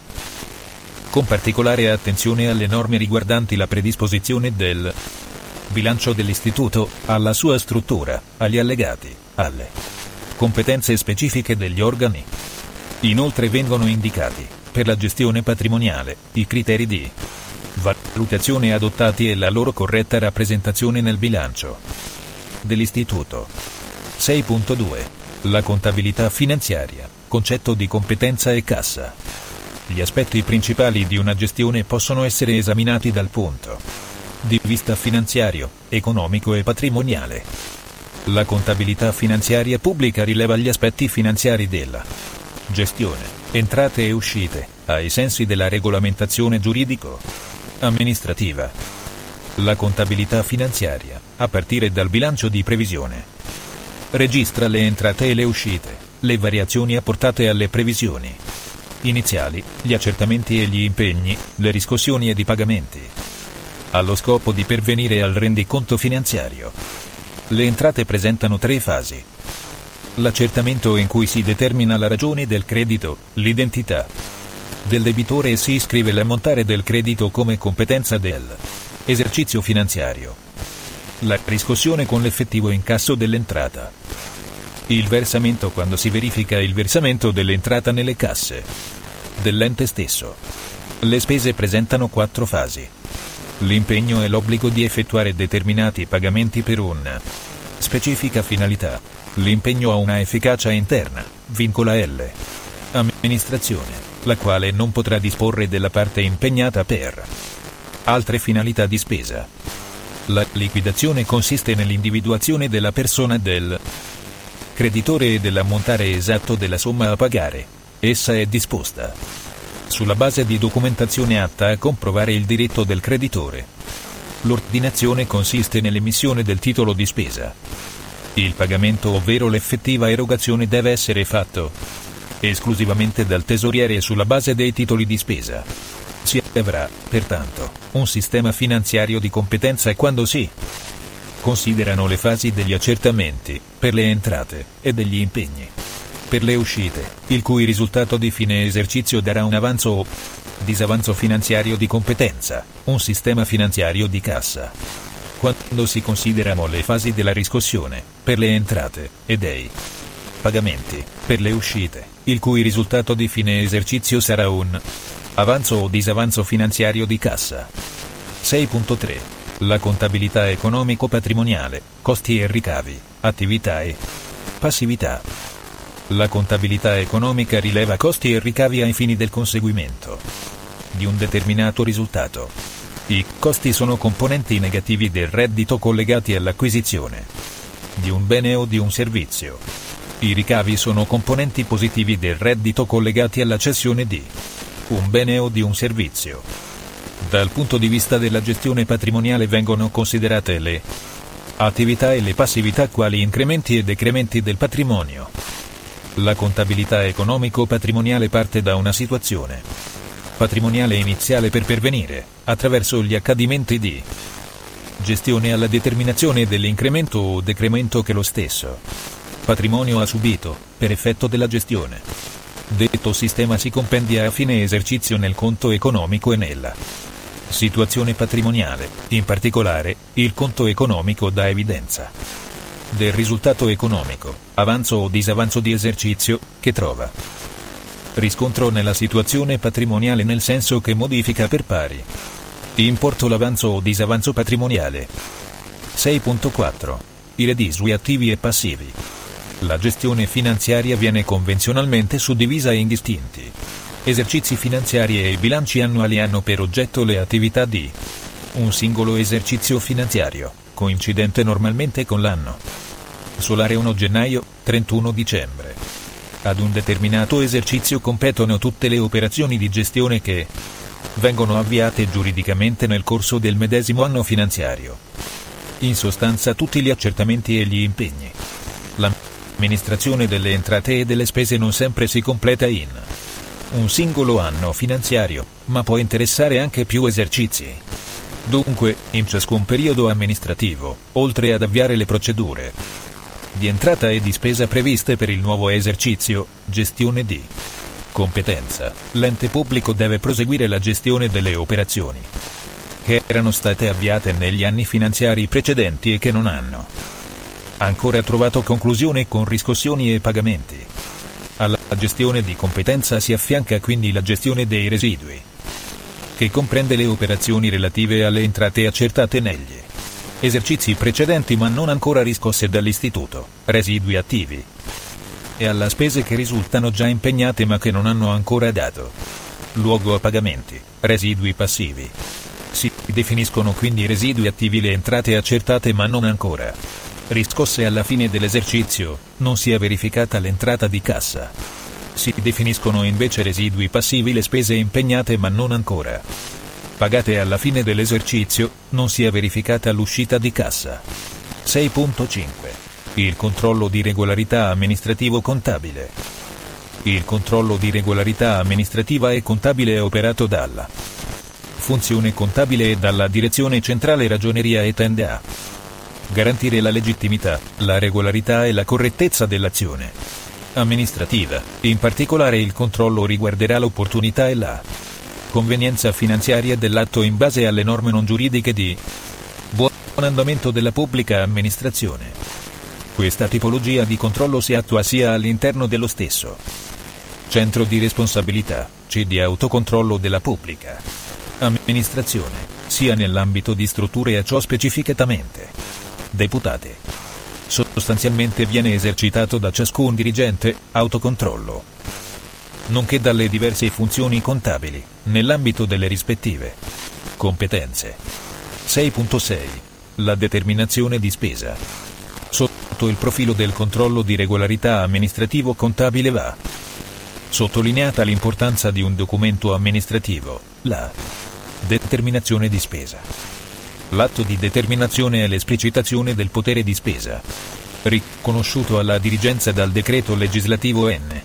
con particolare attenzione alle norme riguardanti la predisposizione del bilancio dell'istituto, alla sua struttura, agli allegati, alle competenze specifiche degli organi. Inoltre vengono indicati, per la gestione patrimoniale, i criteri di valutazione adottati e la loro corretta rappresentazione nel bilancio dell'istituto. 6.2. La contabilità finanziaria, concetto di competenza e cassa. Gli aspetti principali di una gestione possono essere esaminati dal punto di vista finanziario, economico e patrimoniale. La contabilità finanziaria pubblica rileva gli aspetti finanziari della gestione, entrate e uscite, ai sensi della regolamentazione giuridico-amministrativa. La contabilità finanziaria, a partire dal bilancio di previsione, registra le entrate e le uscite, le variazioni apportate alle previsioni iniziali, gli accertamenti e gli impegni, le riscossioni ed i pagamenti, allo scopo di pervenire al rendiconto finanziario. Le entrate presentano 3 fasi. L'accertamento, in cui si determina la ragione del credito, l'identità del debitore e si iscrive l'ammontare del credito come competenza dell'esercizio finanziario. La riscossione con l'effettivo incasso dell'entrata. Il versamento, quando si verifica il versamento dell'entrata nelle casse dell'ente stesso. Le spese presentano 4 fasi. L'impegno è l'obbligo di effettuare determinati pagamenti per una specifica finalità. L'impegno ha una efficacia interna, vincola l'amministrazione, la quale non potrà disporre della parte impegnata per altre finalità di spesa. La liquidazione consiste nell'individuazione della persona del creditore e dell'ammontare esatto della somma a pagare. Essa è disposta sulla base di documentazione atta a comprovare il diritto del creditore. L'ordinazione consiste nell'emissione del titolo di spesa. Il pagamento, ovvero l'effettiva erogazione, deve essere fatto esclusivamente dal tesoriere sulla base dei titoli di spesa. Si avrà, pertanto, un sistema finanziario di competenza quando si considerano le fasi degli accertamenti, per le entrate, e degli impegni, per le uscite, il cui risultato di fine esercizio darà un avanzo o disavanzo finanziario di competenza, un sistema finanziario di cassa. Quando si considerano le fasi della riscossione, per le entrate, e dei pagamenti, per le uscite, il cui risultato di fine esercizio sarà un avanzo o disavanzo finanziario di cassa. 6.3. La contabilità economico-patrimoniale, costi e ricavi, attività e passività. La contabilità economica rileva costi e ricavi ai fini del conseguimento di un determinato risultato. I costi sono componenti negativi del reddito collegati all'acquisizione di un bene o di un servizio. I ricavi sono componenti positivi del reddito collegati alla cessione di un bene o di un servizio. Dal punto di vista della gestione patrimoniale vengono considerate le attività e le passività quali incrementi e decrementi del patrimonio. La contabilità economico-patrimoniale parte da una situazione patrimoniale iniziale per pervenire, attraverso gli accadimenti di gestione, alla determinazione dell'incremento o decremento che lo stesso patrimonio ha subito, per effetto della gestione. Detto sistema si compendia a fine esercizio nel conto economico e nella situazione patrimoniale. In particolare, il conto economico dà evidenza del risultato economico, avanzo o disavanzo di esercizio, che trova riscontro nella situazione patrimoniale, nel senso che modifica per pari importo l'avanzo o disavanzo patrimoniale. 6.4. I residui attivi e passivi. La gestione finanziaria viene convenzionalmente suddivisa in distinti esercizi finanziari e i bilanci annuali hanno per oggetto le attività di un singolo esercizio finanziario, coincidente normalmente con l'anno solare 1 gennaio, 31 dicembre. Ad un determinato esercizio competono tutte le operazioni di gestione che vengono avviate giuridicamente nel corso del medesimo anno finanziario. In sostanza tutti gli accertamenti e gli impegni. L'amministrazione delle entrate e delle spese non sempre si completa in un singolo anno finanziario, ma può interessare anche più esercizi. Dunque, in ciascun periodo amministrativo, oltre ad avviare le procedure di entrata e di spesa previste per il nuovo esercizio, gestione di competenza, l'ente pubblico deve proseguire la gestione delle operazioni che erano state avviate negli anni finanziari precedenti e che non hanno ancora trovato conclusione con riscossioni e pagamenti. Alla gestione di competenza si affianca quindi la gestione dei residui, che comprende le operazioni relative alle entrate accertate negli esercizi precedenti ma non ancora riscosse dall'istituto, residui attivi, e alla spese che risultano già impegnate ma che non hanno ancora dato luogo a pagamenti, residui passivi. Si definiscono quindi residui attivi le entrate accertate ma non ancora riscosse alla fine dell'esercizio, non sia verificata l'entrata di cassa. Si definiscono invece residui passivi le spese impegnate ma non ancora pagate alla fine dell'esercizio, non sia verificata l'uscita di cassa. 6.5. Il controllo di regolarità amministrativo-contabile. Il controllo di regolarità amministrativa e contabile è operato dalla funzione contabile e dalla direzione centrale ragioneria e tende a garantire la legittimità, la regolarità e la correttezza dell'azione amministrativa. In particolare il controllo riguarderà l'opportunità e la convenienza finanziaria dell'atto in base alle norme non giuridiche di buon andamento della pubblica amministrazione. Questa tipologia di controllo si attua sia all'interno dello stesso centro di responsabilità, di autocontrollo della pubblica amministrazione, sia nell'ambito di strutture a ciò specificatamente deputate. Sostanzialmente viene esercitato da ciascun dirigente, autocontrollo, nonché dalle diverse funzioni contabili, nell'ambito delle rispettive competenze. 6.6. La determinazione di spesa. Sotto il profilo del controllo di regolarità amministrativo-contabile va sottolineata l'importanza di un documento amministrativo, la determinazione di spesa. L'atto di determinazione è l'esplicitazione del potere di spesa, riconosciuto alla dirigenza dal decreto legislativo N.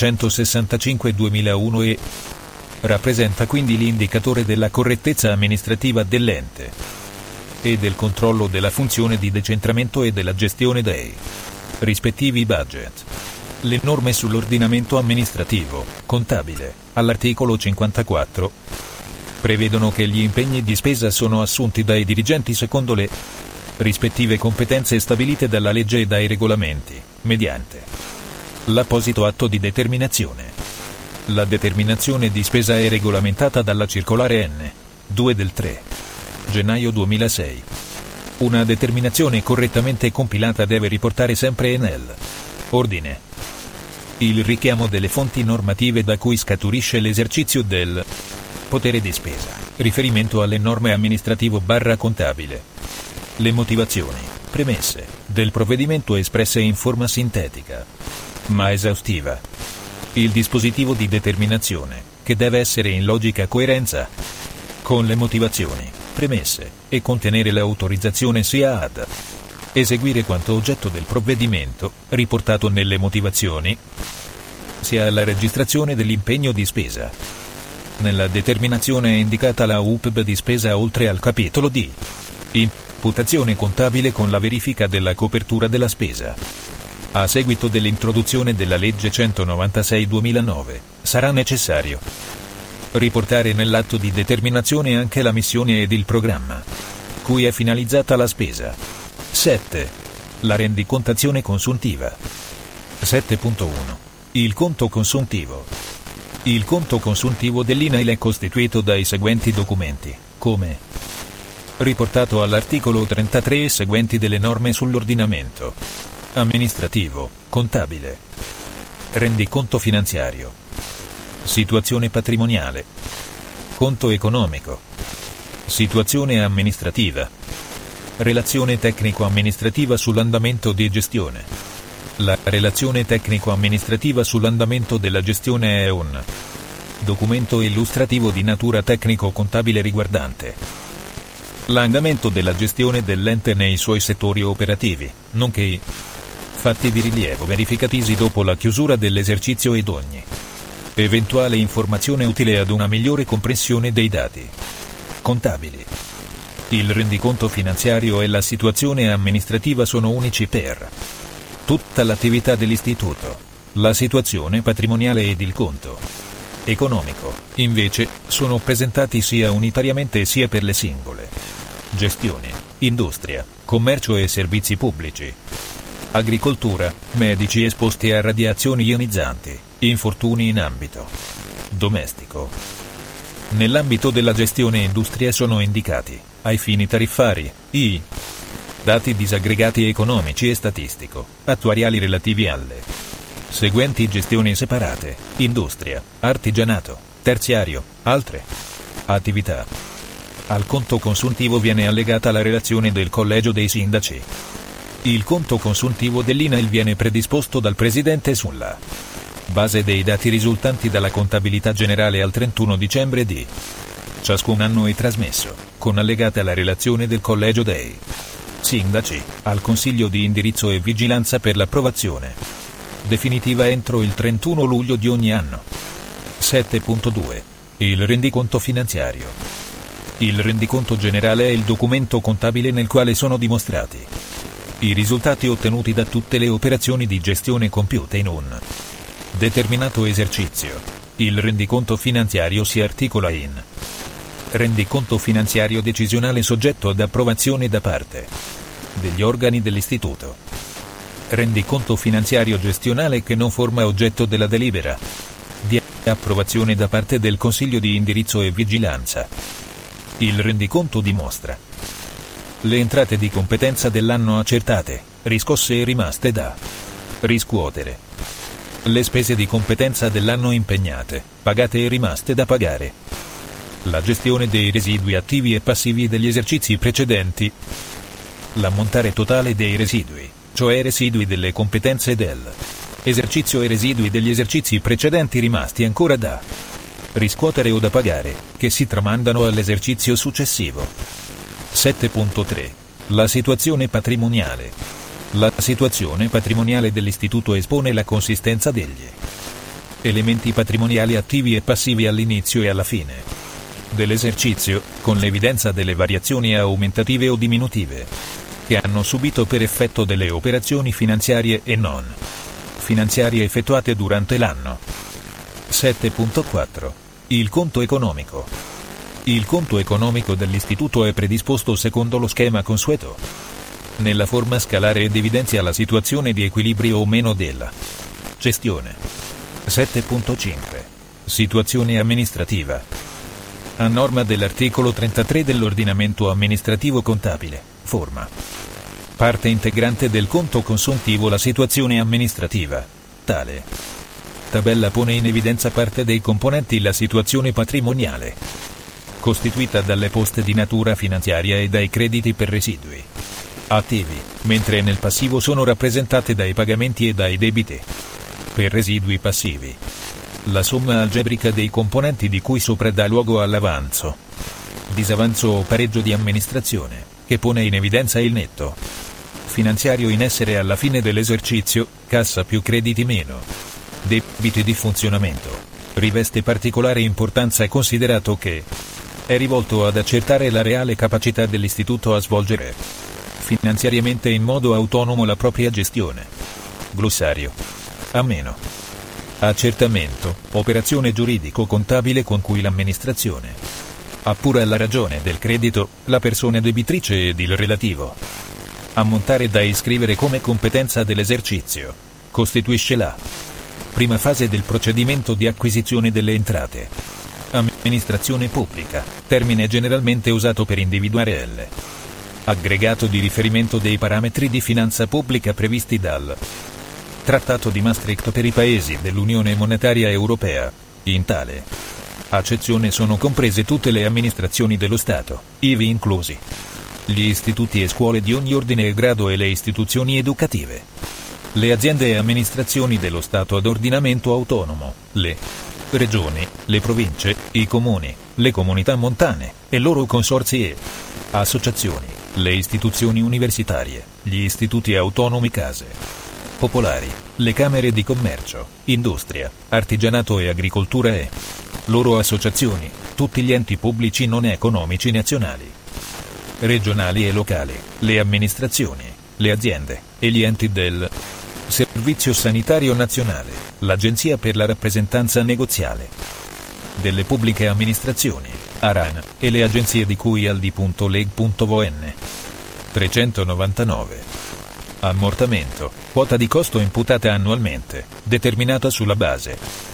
165/2001 e rappresenta quindi l'indicatore della correttezza amministrativa dell'ente e del controllo della funzione di decentramento e della gestione dei rispettivi budget. Le norme sull'ordinamento amministrativo, contabile, all'articolo 54, prevedono che gli impegni di spesa sono assunti dai dirigenti secondo le rispettive competenze stabilite dalla legge e dai regolamenti, mediante l'apposito atto di determinazione. La determinazione di spesa è regolamentata dalla circolare N. 2 del 3 gennaio 2006. Una determinazione correttamente compilata deve riportare sempre nel ordine il richiamo delle fonti normative da cui scaturisce l'esercizio del potere di spesa, riferimento alle norme amministrativo/contabile, le motivazioni, premesse, del provvedimento espresse in forma sintetica, ma esaustiva, il dispositivo di determinazione, che deve essere in logica coerenza con le motivazioni, premesse, e contenere l'autorizzazione sia ad eseguire quanto oggetto del provvedimento, riportato nelle motivazioni, sia alla registrazione dell'impegno di spesa. Nella determinazione è indicata la UPB di spesa oltre al capitolo di imputazione contabile con la verifica della copertura della spesa. A seguito dell'introduzione della legge 196/2009, sarà necessario riportare nell'atto di determinazione anche la missione ed il programma cui è finalizzata la spesa. 7. La rendicontazione consuntiva. 7.1. Il conto consuntivo. Il conto consuntivo dell'INAIL è costituito dai seguenti documenti, come riportato all'articolo 33 e seguenti delle norme sull'ordinamento amministrativo, contabile. Rendiconto finanziario. Situazione patrimoniale. Conto economico. Situazione amministrativa. Relazione tecnico-amministrativa sull'andamento di gestione. La relazione tecnico-amministrativa sull'andamento della gestione è un documento illustrativo di natura tecnico-contabile riguardante l'andamento della gestione dell'ente nei suoi settori operativi, nonché i fatti di rilievo verificatisi dopo la chiusura dell'esercizio ed ogni eventuale informazione utile ad una migliore comprensione dei dati contabili. Il rendiconto finanziario e la situazione amministrativa sono unici per tutta l'attività dell'istituto. La situazione patrimoniale ed il conto economico, invece, sono presentati sia unitariamente sia per le singole gestioni, industria, commercio e servizi pubblici, agricoltura, medici esposti a radiazioni ionizzanti, infortuni in ambito domestico. Nell'ambito della gestione industria sono indicati, ai fini tariffari, i dati disaggregati economici e statistico, attuariali relativi alle seguenti gestioni separate: industria, artigianato, terziario, altre attività. Al conto consuntivo viene allegata la relazione del collegio dei sindaci. Il conto consuntivo dell'INAIL viene predisposto dal presidente sulla base dei dati risultanti dalla contabilità generale al 31 dicembre di ciascun anno e trasmesso, con allegata la relazione del collegio dei sindaci, al Consiglio di indirizzo e vigilanza per l'approvazione definitiva entro il 31 luglio di ogni anno. 7.2. Il rendiconto finanziario. Il rendiconto generale è il documento contabile nel quale sono dimostrati i risultati ottenuti da tutte le operazioni di gestione compiute in un determinato esercizio. Il rendiconto finanziario si articola in rendiconto finanziario decisionale soggetto ad approvazione da parte degli organi dell'istituto, rendiconto finanziario gestionale che non forma oggetto della delibera di approvazione da parte del Consiglio di indirizzo e vigilanza. Il rendiconto dimostra le entrate di competenza dell'anno accertate, riscosse e rimaste da riscuotere, le spese di competenza dell'anno impegnate, pagate e rimaste da pagare, la gestione dei residui attivi e passivi degli esercizi precedenti, l'ammontare totale dei residui, cioè residui delle competenze dell'esercizio e residui degli esercizi precedenti rimasti ancora da riscuotere o da pagare, che si tramandano all'esercizio successivo. 7.3. La situazione patrimoniale. La situazione patrimoniale dell'istituto espone la consistenza degli elementi patrimoniali attivi e passivi all'inizio e alla fine dell'esercizio, con l'evidenza delle variazioni aumentative o diminutive che hanno subito per effetto delle operazioni finanziarie e non finanziarie effettuate durante l'anno. 7.4. Il conto economico. Il conto economico dell'istituto è predisposto secondo lo schema consueto nella forma scalare ed evidenzia la situazione di equilibrio o meno della gestione. 7.5. Situazione amministrativa. A norma dell'articolo 33 dell'ordinamento amministrativo contabile, forma parte integrante del conto consuntivo la situazione amministrativa. Tale tabella pone in evidenza parte dei componenti la situazione patrimoniale, costituita dalle poste di natura finanziaria e dai crediti per residui attivi, mentre nel passivo sono rappresentate dai pagamenti e dai debiti per residui passivi. La somma algebrica dei componenti di cui sopra dà luogo all'avanzo, disavanzo o pareggio di amministrazione, che pone in evidenza il netto finanziario in essere alla fine dell'esercizio, cassa più crediti meno debiti di funzionamento. Riveste particolare importanza considerato che è rivolto ad accertare la reale capacità dell'istituto a svolgere finanziariamente in modo autonomo la propria gestione. Glossario. A meno. Accertamento, operazione giuridico-contabile con cui l'amministrazione appura la ragione del credito, la persona debitrice ed il relativo ammontare da iscrivere come competenza dell'esercizio. Costituisce la prima fase del procedimento di acquisizione delle entrate amministrazione pubblica, termine generalmente usato per individuare l'aggregato di riferimento dei parametri di finanza pubblica previsti dal Trattato di Maastricht per i paesi dell'Unione Monetaria Europea. In tale accezione sono comprese tutte le amministrazioni dello Stato, ivi inclusi gli istituti e scuole di ogni ordine e grado e le istituzioni educative, le aziende e amministrazioni dello Stato ad ordinamento autonomo, le regioni, le province, i comuni, le comunità montane, e loro consorzi e associazioni, le istituzioni universitarie, gli istituti autonomi case popolari, le camere di commercio, industria, artigianato e agricoltura e loro associazioni, tutti gli enti pubblici non economici nazionali, regionali e locali, le amministrazioni, le aziende, e gli enti del Servizio Sanitario Nazionale, l'Agenzia per la rappresentanza negoziale delle pubbliche amministrazioni, ARAN, e le agenzie di cui al D.Leg.VN. 399. Ammortamento, quota di costo imputata annualmente, determinata sulla base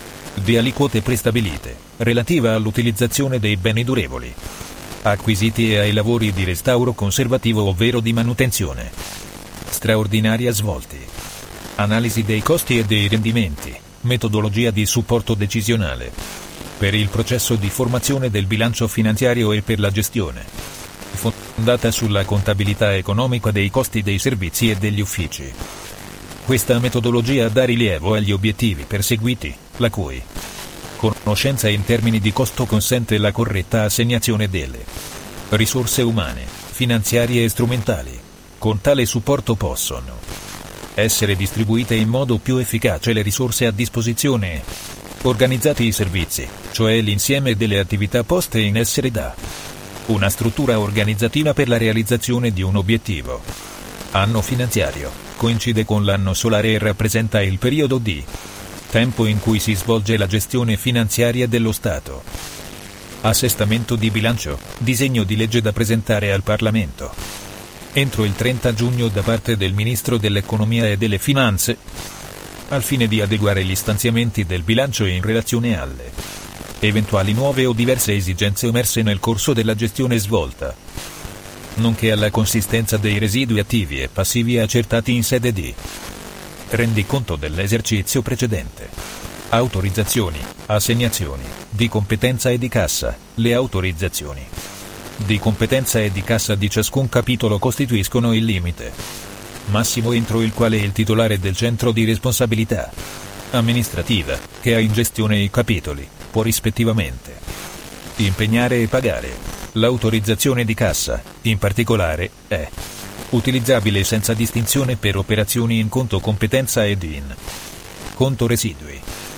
di aliquote prestabilite, relativa all'utilizzazione dei beni durevoli acquisiti e ai lavori di restauro conservativo ovvero di manutenzione straordinaria svolti. Analisi dei costi e dei rendimenti, metodologia di supporto decisionale per il processo di formazione del bilancio finanziario e per la gestione, fondata sulla contabilità economica dei costi dei servizi e degli uffici. Questa metodologia dà rilievo agli obiettivi perseguiti, la cui conoscenza in termini di costo consente la corretta assegnazione delle risorse umane, finanziarie e strumentali. Con tale supporto possono essere distribuite in modo più efficace le risorse a disposizione, organizzati i servizi, cioè l'insieme delle attività poste in essere da una struttura organizzativa per la realizzazione di un obiettivo. Anno finanziario coincide con l'anno solare e rappresenta il periodo di tempo in cui si svolge la gestione finanziaria dello Stato. Assestamento di bilancio, disegno di legge da presentare al Parlamento entro il 30 giugno da parte del Ministro dell'Economia e delle Finanze, al fine di adeguare gli stanziamenti del bilancio in relazione alle eventuali nuove o diverse esigenze emerse nel corso della gestione svolta, nonché alla consistenza dei residui attivi e passivi accertati in sede di rendiconto dell'esercizio precedente. Autorizzazioni, assegnazioni, di competenza e di cassa. Le autorizzazioni di competenza e di cassa di ciascun capitolo costituiscono il limite massimo entro il quale il titolare del centro di responsabilità amministrativa, che ha in gestione i capitoli, può rispettivamente impegnare e pagare. L'autorizzazione di cassa, in particolare, è utilizzabile senza distinzione per operazioni in conto competenza ed in conto residui.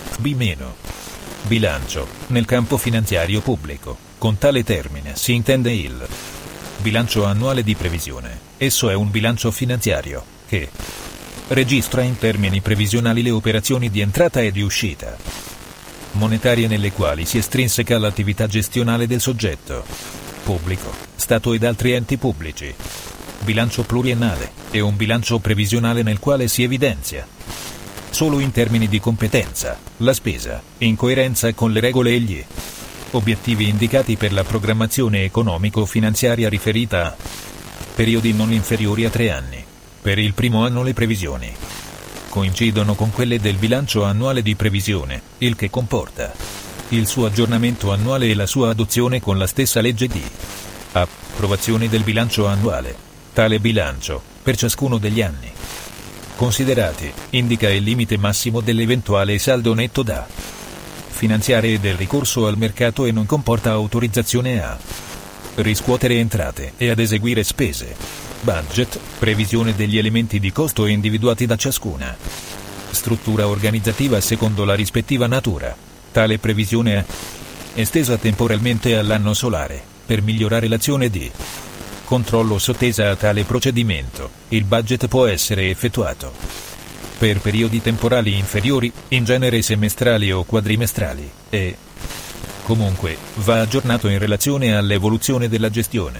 Bilancio, nel campo finanziario pubblico. Con tale termine si intende il bilancio annuale di previsione. Esso è un bilancio finanziario, che registra in termini previsionali le operazioni di entrata e di uscita monetarie nelle quali si estrinseca l'attività gestionale del soggetto pubblico, Stato ed altri enti pubblici. Bilancio pluriennale è un bilancio previsionale nel quale si evidenzia, solo in termini di competenza, la spesa, in coerenza con le regole e gli obiettivi indicati per la programmazione economico-finanziaria riferita a periodi non inferiori a 3 anni. Per il primo anno le previsioni coincidono con quelle del bilancio annuale di previsione, il che comporta il suo aggiornamento annuale e la sua adozione con la stessa legge di approvazione del bilancio annuale. Tale bilancio, per ciascuno degli anni considerati, indica il limite massimo dell'eventuale saldo netto da finanziare e del ricorso al mercato e non comporta autorizzazione a riscuotere entrate e ad eseguire spese. Budget, previsione degli elementi di costo individuati da ciascuna struttura organizzativa secondo la rispettiva natura. Tale previsione è estesa temporalmente all'anno solare, per migliorare l'azione di controllo sottesa a tale procedimento. Il budget può essere effettuato per periodi temporali inferiori, in genere semestrali o quadrimestrali, e comunque va aggiornato in relazione all'evoluzione della gestione.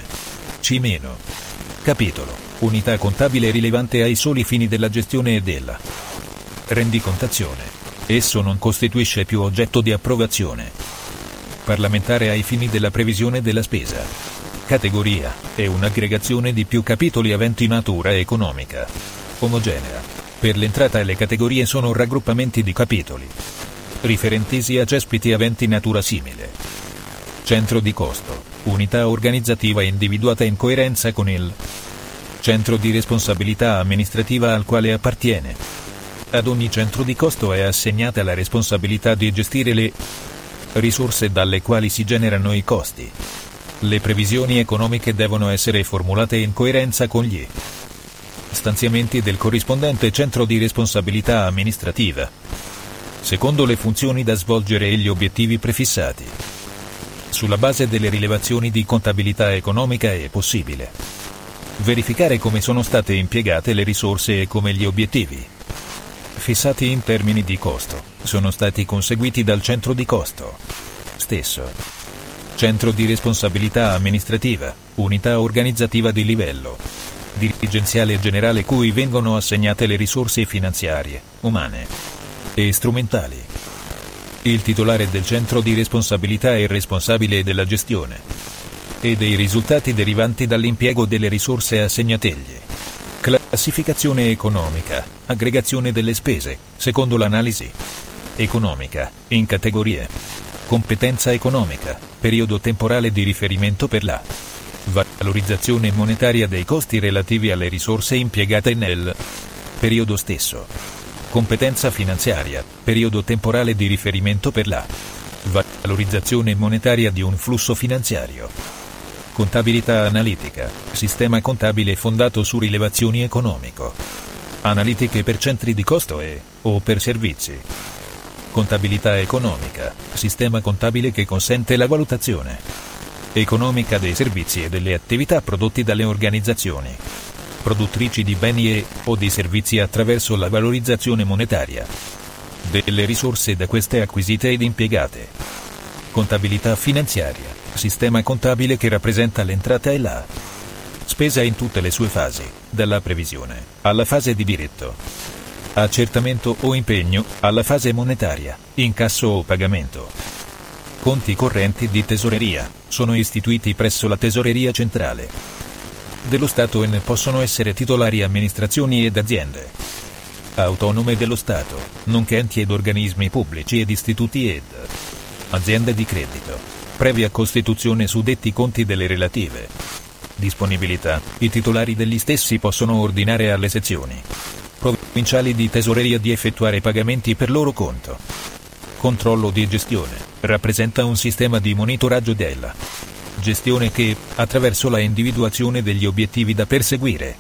Capitolo: unità contabile rilevante ai soli fini della gestione e della rendicontazione. Esso non costituisce più oggetto di approvazione parlamentare ai fini della previsione della spesa. Categoria è un'aggregazione di più capitoli aventi natura economica omogenea. Per l'entrata le categorie sono raggruppamenti di capitoli riferentisi a cespiti aventi natura simile. Centro di costo, unità organizzativa individuata in coerenza con il centro di responsabilità amministrativa al quale appartiene. Ad ogni centro di costo è assegnata la responsabilità di gestire le risorse dalle quali si generano i costi. Le previsioni economiche devono essere formulate in coerenza con gli stanziamenti del corrispondente centro di responsabilità amministrativa, secondo le funzioni da svolgere e gli obiettivi prefissati. Sulla base delle rilevazioni di contabilità economica è possibile verificare come sono state impiegate le risorse e come gli obiettivi fissati in termini di costo sono stati conseguiti dal centro di costo stesso. Centro di responsabilità amministrativa, unità organizzativa di livello dirigenziale generale cui vengono assegnate le risorse finanziarie, umane e strumentali. Il titolare del centro di responsabilità è il responsabile della gestione e dei risultati derivanti dall'impiego delle risorse assegnategli. Classificazione economica, aggregazione delle spese, secondo l'analisi economica, in categorie. Competenza economica, periodo temporale di riferimento per la valorizzazione monetaria dei costi relativi alle risorse impiegate nel periodo stesso. Competenza finanziaria, periodo temporale di riferimento per la valorizzazione monetaria di un flusso finanziario. Contabilità analitica, sistema contabile fondato su rilevazioni economico analitiche per centri di costo o per servizi. Contabilità economica, sistema contabile che consente la valutazione economica dei servizi e delle attività prodotti dalle organizzazioni produttrici di beni o di servizi attraverso la valorizzazione monetaria delle risorse da queste acquisite ed impiegate. Contabilità finanziaria, sistema contabile che rappresenta l'entrata e la spesa in tutte le sue fasi, dalla previsione alla fase di diritto, accertamento o impegno, alla fase monetaria, incasso o pagamento. Conti correnti di tesoreria sono istituiti presso la Tesoreria Centrale dello Stato e ne possono essere titolari amministrazioni ed aziende autonome dello Stato, nonché enti ed organismi pubblici ed istituti ed aziende di credito, previa costituzione su detti conti delle relative disponibilità. I titolari degli stessi possono ordinare alle sezioni provinciali di tesoreria di effettuare pagamenti per loro conto. Controllo di gestione rappresenta un sistema di monitoraggio della gestione che, attraverso la individuazione degli obiettivi da perseguire,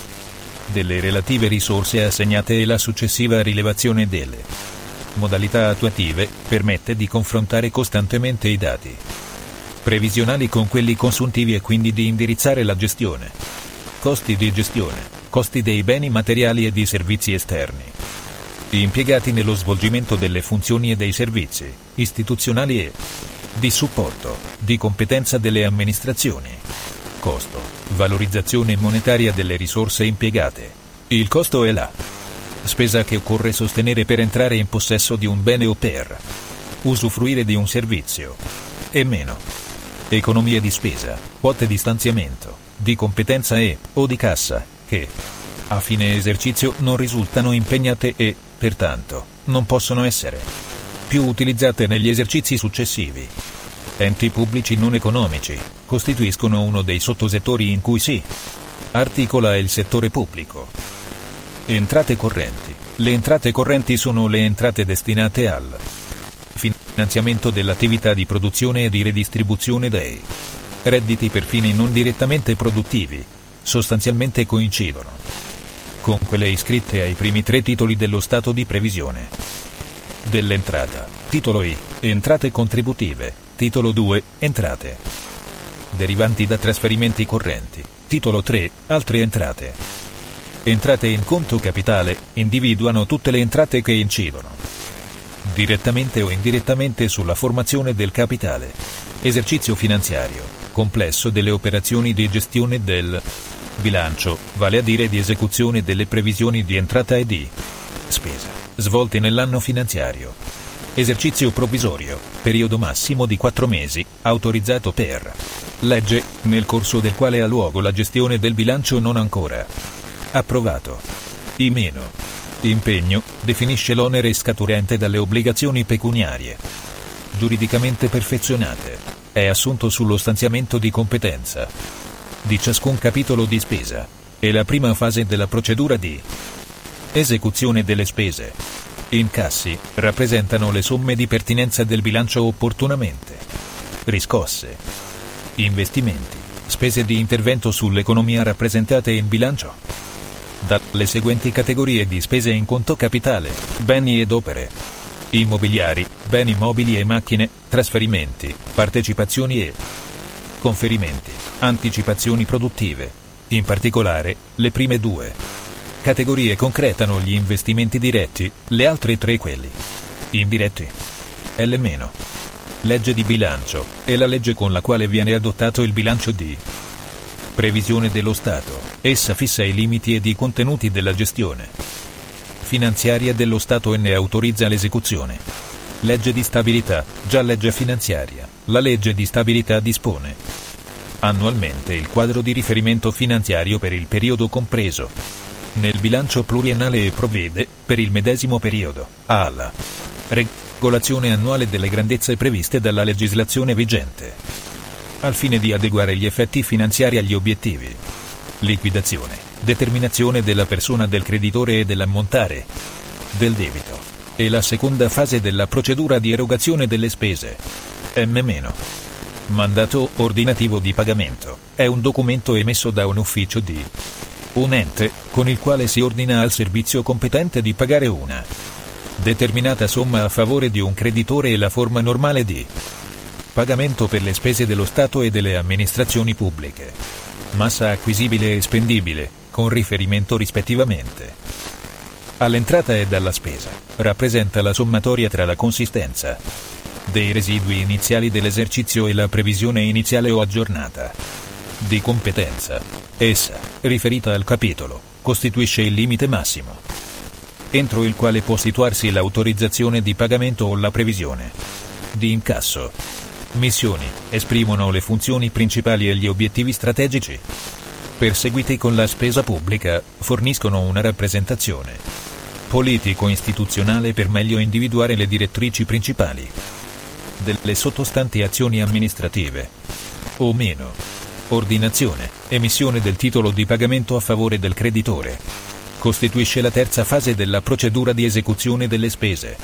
delle relative risorse assegnate e la successiva rilevazione delle modalità attuative, permette di confrontare costantemente i dati previsionali con quelli consuntivi e quindi di indirizzare la gestione. Costi di gestione, costi dei beni materiali e di servizi esterni impiegati nello svolgimento delle funzioni e dei servizi istituzionali e di supporto, di competenza delle amministrazioni. Costo, valorizzazione monetaria delle risorse impiegate. Il costo è la spesa che occorre sostenere per entrare in possesso di un bene o per usufruire di un servizio. E meno. Economie di spesa, quote di stanziamento, di competenza o di cassa, che a fine esercizio non risultano impegnate e, pertanto, non possono essere più utilizzate negli esercizi successivi. Enti pubblici non economici costituiscono uno dei sottosettori in cui si articola il settore pubblico. Entrate correnti. Le entrate correnti sono le entrate destinate al finanziamento dell'attività di produzione e di redistribuzione dei redditi per fini non direttamente produttivi. Sostanzialmente coincidono con quelle iscritte ai primi 3 titoli dello stato di previsione dell'entrata. Titolo I. Entrate contributive. Titolo 2. Entrate derivanti da trasferimenti correnti. Titolo 3. Altre entrate. Entrate in conto capitale individuano tutte le entrate che incidono direttamente o indirettamente sulla formazione del capitale. Esercizio finanziario complesso delle operazioni di gestione del bilancio, vale a dire di esecuzione delle previsioni di entrata e di spesa, svolte nell'anno finanziario. Esercizio provvisorio, periodo massimo di 4 mesi, autorizzato per legge, nel corso del quale ha luogo la gestione del bilancio non ancora approvato. Impegno, definisce l'onere scaturente dalle obbligazioni pecuniarie giuridicamente perfezionate. È assunto sullo stanziamento di competenza di ciascun capitolo di spesa. E la prima fase della procedura di esecuzione delle spese. Incassi, rappresentano le somme di pertinenza del bilancio opportunamente riscosse. Investimenti, spese di intervento sull'economia rappresentate in bilancio dalle seguenti categorie di spese in conto capitale: beni ed opere immobiliari, beni mobili e macchine, trasferimenti, partecipazioni e conferimenti, anticipazioni produttive. In particolare, le prime due categorie concretano gli investimenti diretti, le altre tre quelli indiretti. Legge di bilancio è la legge con la quale viene adottato il bilancio di previsione dello Stato. Essa fissa i limiti ed i contenuti della gestione finanziaria dello Stato e ne autorizza l'esecuzione. Legge di stabilità, già legge finanziaria. La legge di stabilità dispone annualmente il quadro di riferimento finanziario per il periodo compreso nel bilancio pluriennale e provvede, per il medesimo periodo, alla regolazione annuale delle grandezze previste dalla legislazione vigente, al fine di adeguare gli effetti finanziari agli obiettivi. Liquidazione, determinazione della persona del creditore e dell'ammontare del debito. E la seconda fase della procedura di erogazione delle spese. Mandato ordinativo di pagamento è un documento emesso da un ufficio di un ente, con il quale si ordina al servizio competente di pagare una determinata somma a favore di un creditore e la forma normale di pagamento per le spese dello Stato e delle amministrazioni pubbliche. Massa acquisibile e spendibile, con riferimento rispettivamente all'entrata e alla spesa, rappresenta la sommatoria tra la consistenza dei residui iniziali dell'esercizio e la previsione iniziale o aggiornata di competenza. Essa, riferita al capitolo, costituisce il limite massimo entro il quale può situarsi l'autorizzazione di pagamento o la previsione di incasso. Missioni, esprimono le funzioni principali e gli obiettivi strategici perseguiti con la spesa pubblica, forniscono una rappresentazione politico-istituzionale per meglio individuare le direttrici principali delle sottostanti azioni amministrative. Ordinazione, emissione del titolo di pagamento a favore del creditore. Costituisce la terza fase della procedura di esecuzione delle spese.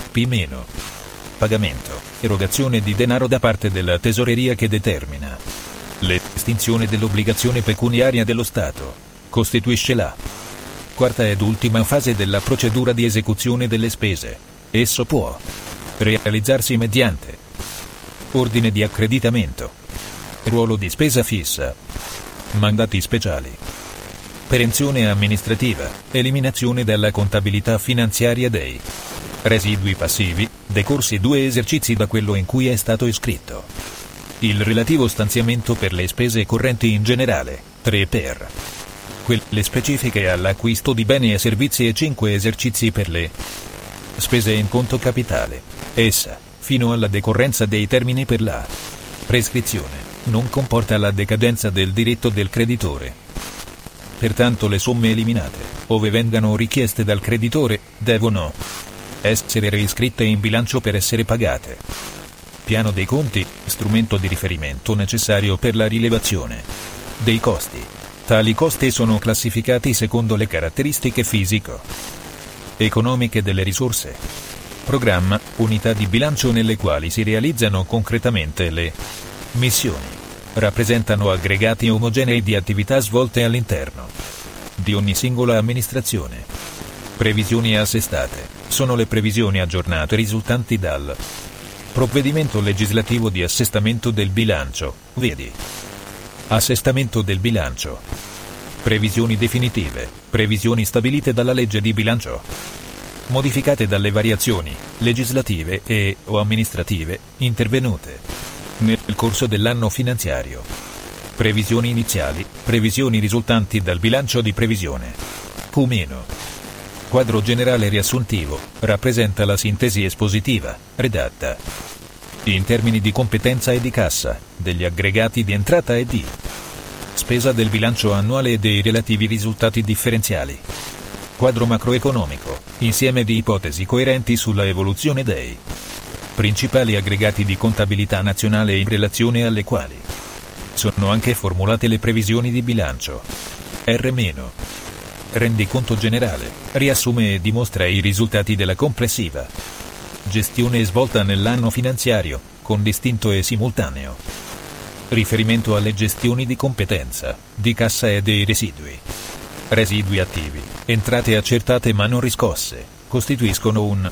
Pagamento, erogazione di denaro da parte della tesoreria che determina l'estinzione dell'obbligazione pecuniaria dello Stato. Costituisce la quarta ed ultima fase della procedura di esecuzione delle spese. Esso può realizzarsi mediante ordine di accreditamento, ruolo di spesa fissa, mandati speciali, perenzione amministrativa, eliminazione dalla contabilità finanziaria dei residui passivi, decorsi 2 esercizi da quello in cui è stato iscritto il relativo stanziamento per le spese correnti in generale, 3 per quelle specifiche all'acquisto di beni e servizi e 5 esercizi per le spese in conto capitale. Essa, fino alla decorrenza dei termini per la prescrizione, non comporta la decadenza del diritto del creditore. Pertanto le somme eliminate, ove vengano richieste dal creditore, devono essere reiscritte in bilancio per essere pagate. Piano dei conti, strumento di riferimento necessario per la rilevazione dei costi. Tali costi sono classificati secondo le caratteristiche fisico-economiche delle risorse. Programma, unità di bilancio nelle quali si realizzano concretamente le missioni. Rappresentano aggregati omogenei di attività svolte all'interno di ogni singola amministrazione. Previsioni assestate sono le previsioni aggiornate risultanti dal provvedimento legislativo di assestamento del bilancio, vedi assestamento del bilancio. Previsioni definitive, previsioni stabilite dalla legge di bilancio, modificate dalle variazioni legislative e o amministrative intervenute nel corso dell'anno finanziario. Previsioni iniziali, previsioni risultanti dal bilancio di previsione. Quadro generale riassuntivo, rappresenta la sintesi espositiva, redatta in termini di competenza e di cassa, degli aggregati di entrata e di spesa del bilancio annuale e dei relativi risultati differenziali. Quadro macroeconomico, insieme di ipotesi coerenti sulla evoluzione dei principali aggregati di contabilità nazionale in relazione alle quali sono anche formulate le previsioni di bilancio. R-. Rendiconto generale, riassume e dimostra i risultati della complessiva gestione svolta nell'anno finanziario, con distinto e simultaneo riferimento alle gestioni di competenza, di cassa e dei residui. Residui attivi, entrate accertate ma non riscosse, costituiscono un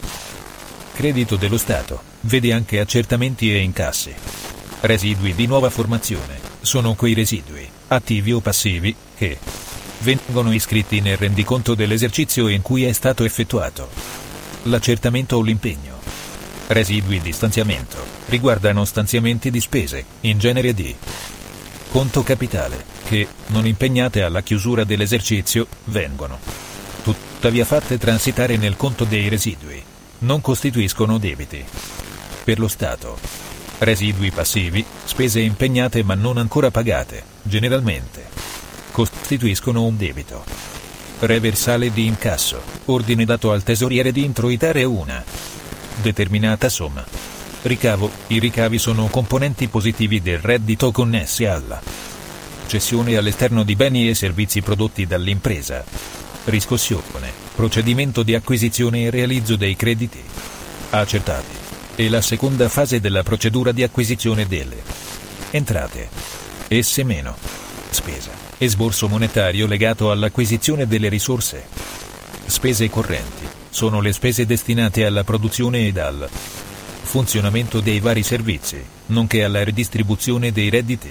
credito dello Stato, vede anche accertamenti e incassi. Residui di nuova formazione, sono quei residui, attivi o passivi, che vengono iscritti nel rendiconto dell'esercizio in cui è stato effettuato l'accertamento o l'impegno. Residui di stanziamento, riguardano stanziamenti di spese, in genere di conto capitale, che, non impegnate alla chiusura dell'esercizio, vengono tuttavia fatte transitare nel conto dei residui. Non costituiscono debiti per lo Stato. Residui passivi, spese impegnate ma non ancora pagate, generalmente costituiscono un debito. Reversale di incasso, ordine dato al tesoriere di introitare una determinata somma. Ricavo, i ricavi sono componenti positivi del reddito connessi alla cessione all'esterno di beni e servizi prodotti dall'impresa. Riscossione, procedimento di acquisizione e realizzo dei crediti accertati. E la seconda fase della procedura di acquisizione delle entrate. Esse meno spesa, esborso monetario legato all'acquisizione delle risorse. Spese correnti, sono le spese destinate alla produzione ed al funzionamento dei vari servizi, nonché alla ridistribuzione dei redditi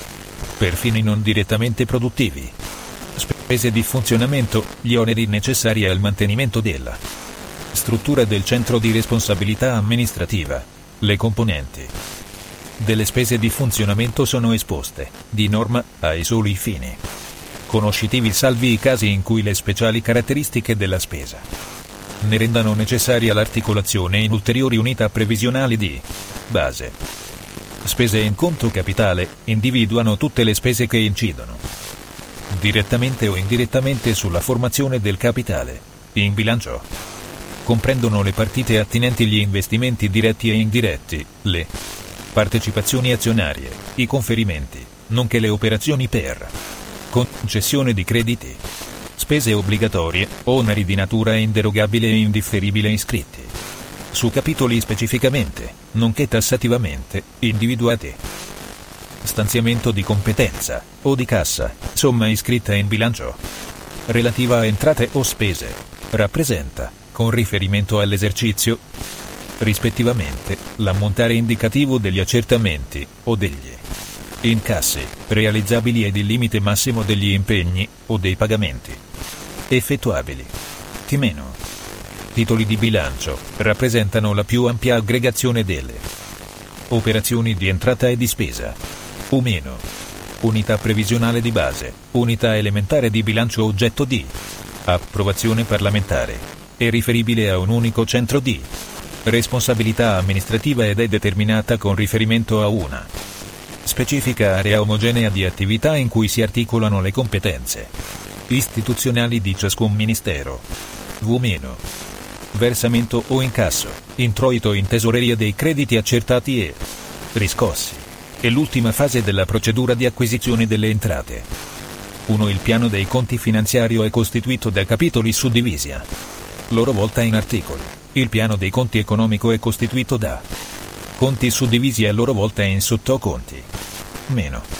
per fini non direttamente produttivi. Spese di funzionamento, gli oneri necessari al mantenimento della struttura del centro di responsabilità amministrativa. Le componenti delle spese di funzionamento sono esposte, di norma, ai soli fini conoscitivi, salvi i casi in cui le speciali caratteristiche della spesa ne rendano necessaria l'articolazione in ulteriori unità previsionali di base. Spese in conto capitale individuano tutte le spese che incidono direttamente o indirettamente sulla formazione del capitale. In bilancio comprendono le partite attinenti gli investimenti diretti e indiretti, le partecipazioni azionarie, i conferimenti, nonché le operazioni per concessione di crediti, spese obbligatorie, oneri di natura inderogabile e indifferibile iscritti su capitoli specificamente, nonché tassativamente, individuati. Stanziamento di competenza, o di cassa, somma iscritta in bilancio, relativa a entrate o spese, rappresenta, con riferimento all'esercizio, rispettivamente, l'ammontare indicativo degli accertamenti, o degli incassi, realizzabili ed il limite massimo degli impegni, o dei pagamenti effettuabili. T-. Titoli di bilancio, rappresentano la più ampia aggregazione delle operazioni di entrata e di spesa. U-. Unità previsionale di base, unità elementare di bilancio oggetto di approvazione parlamentare, è riferibile a un unico centro di responsabilità amministrativa ed è determinata con riferimento a una specifica area omogenea di attività in cui si articolano le competenze istituzionali di ciascun ministero. V-. Versamento o incasso, introito in tesoreria dei crediti accertati e riscossi. È l'ultima fase della procedura di acquisizione delle entrate. 1. Il piano dei conti finanziario è costituito da capitoli suddivisi a loro volta in articoli. Il piano dei conti economico è costituito da conti suddivisi a loro volta in sottoconti.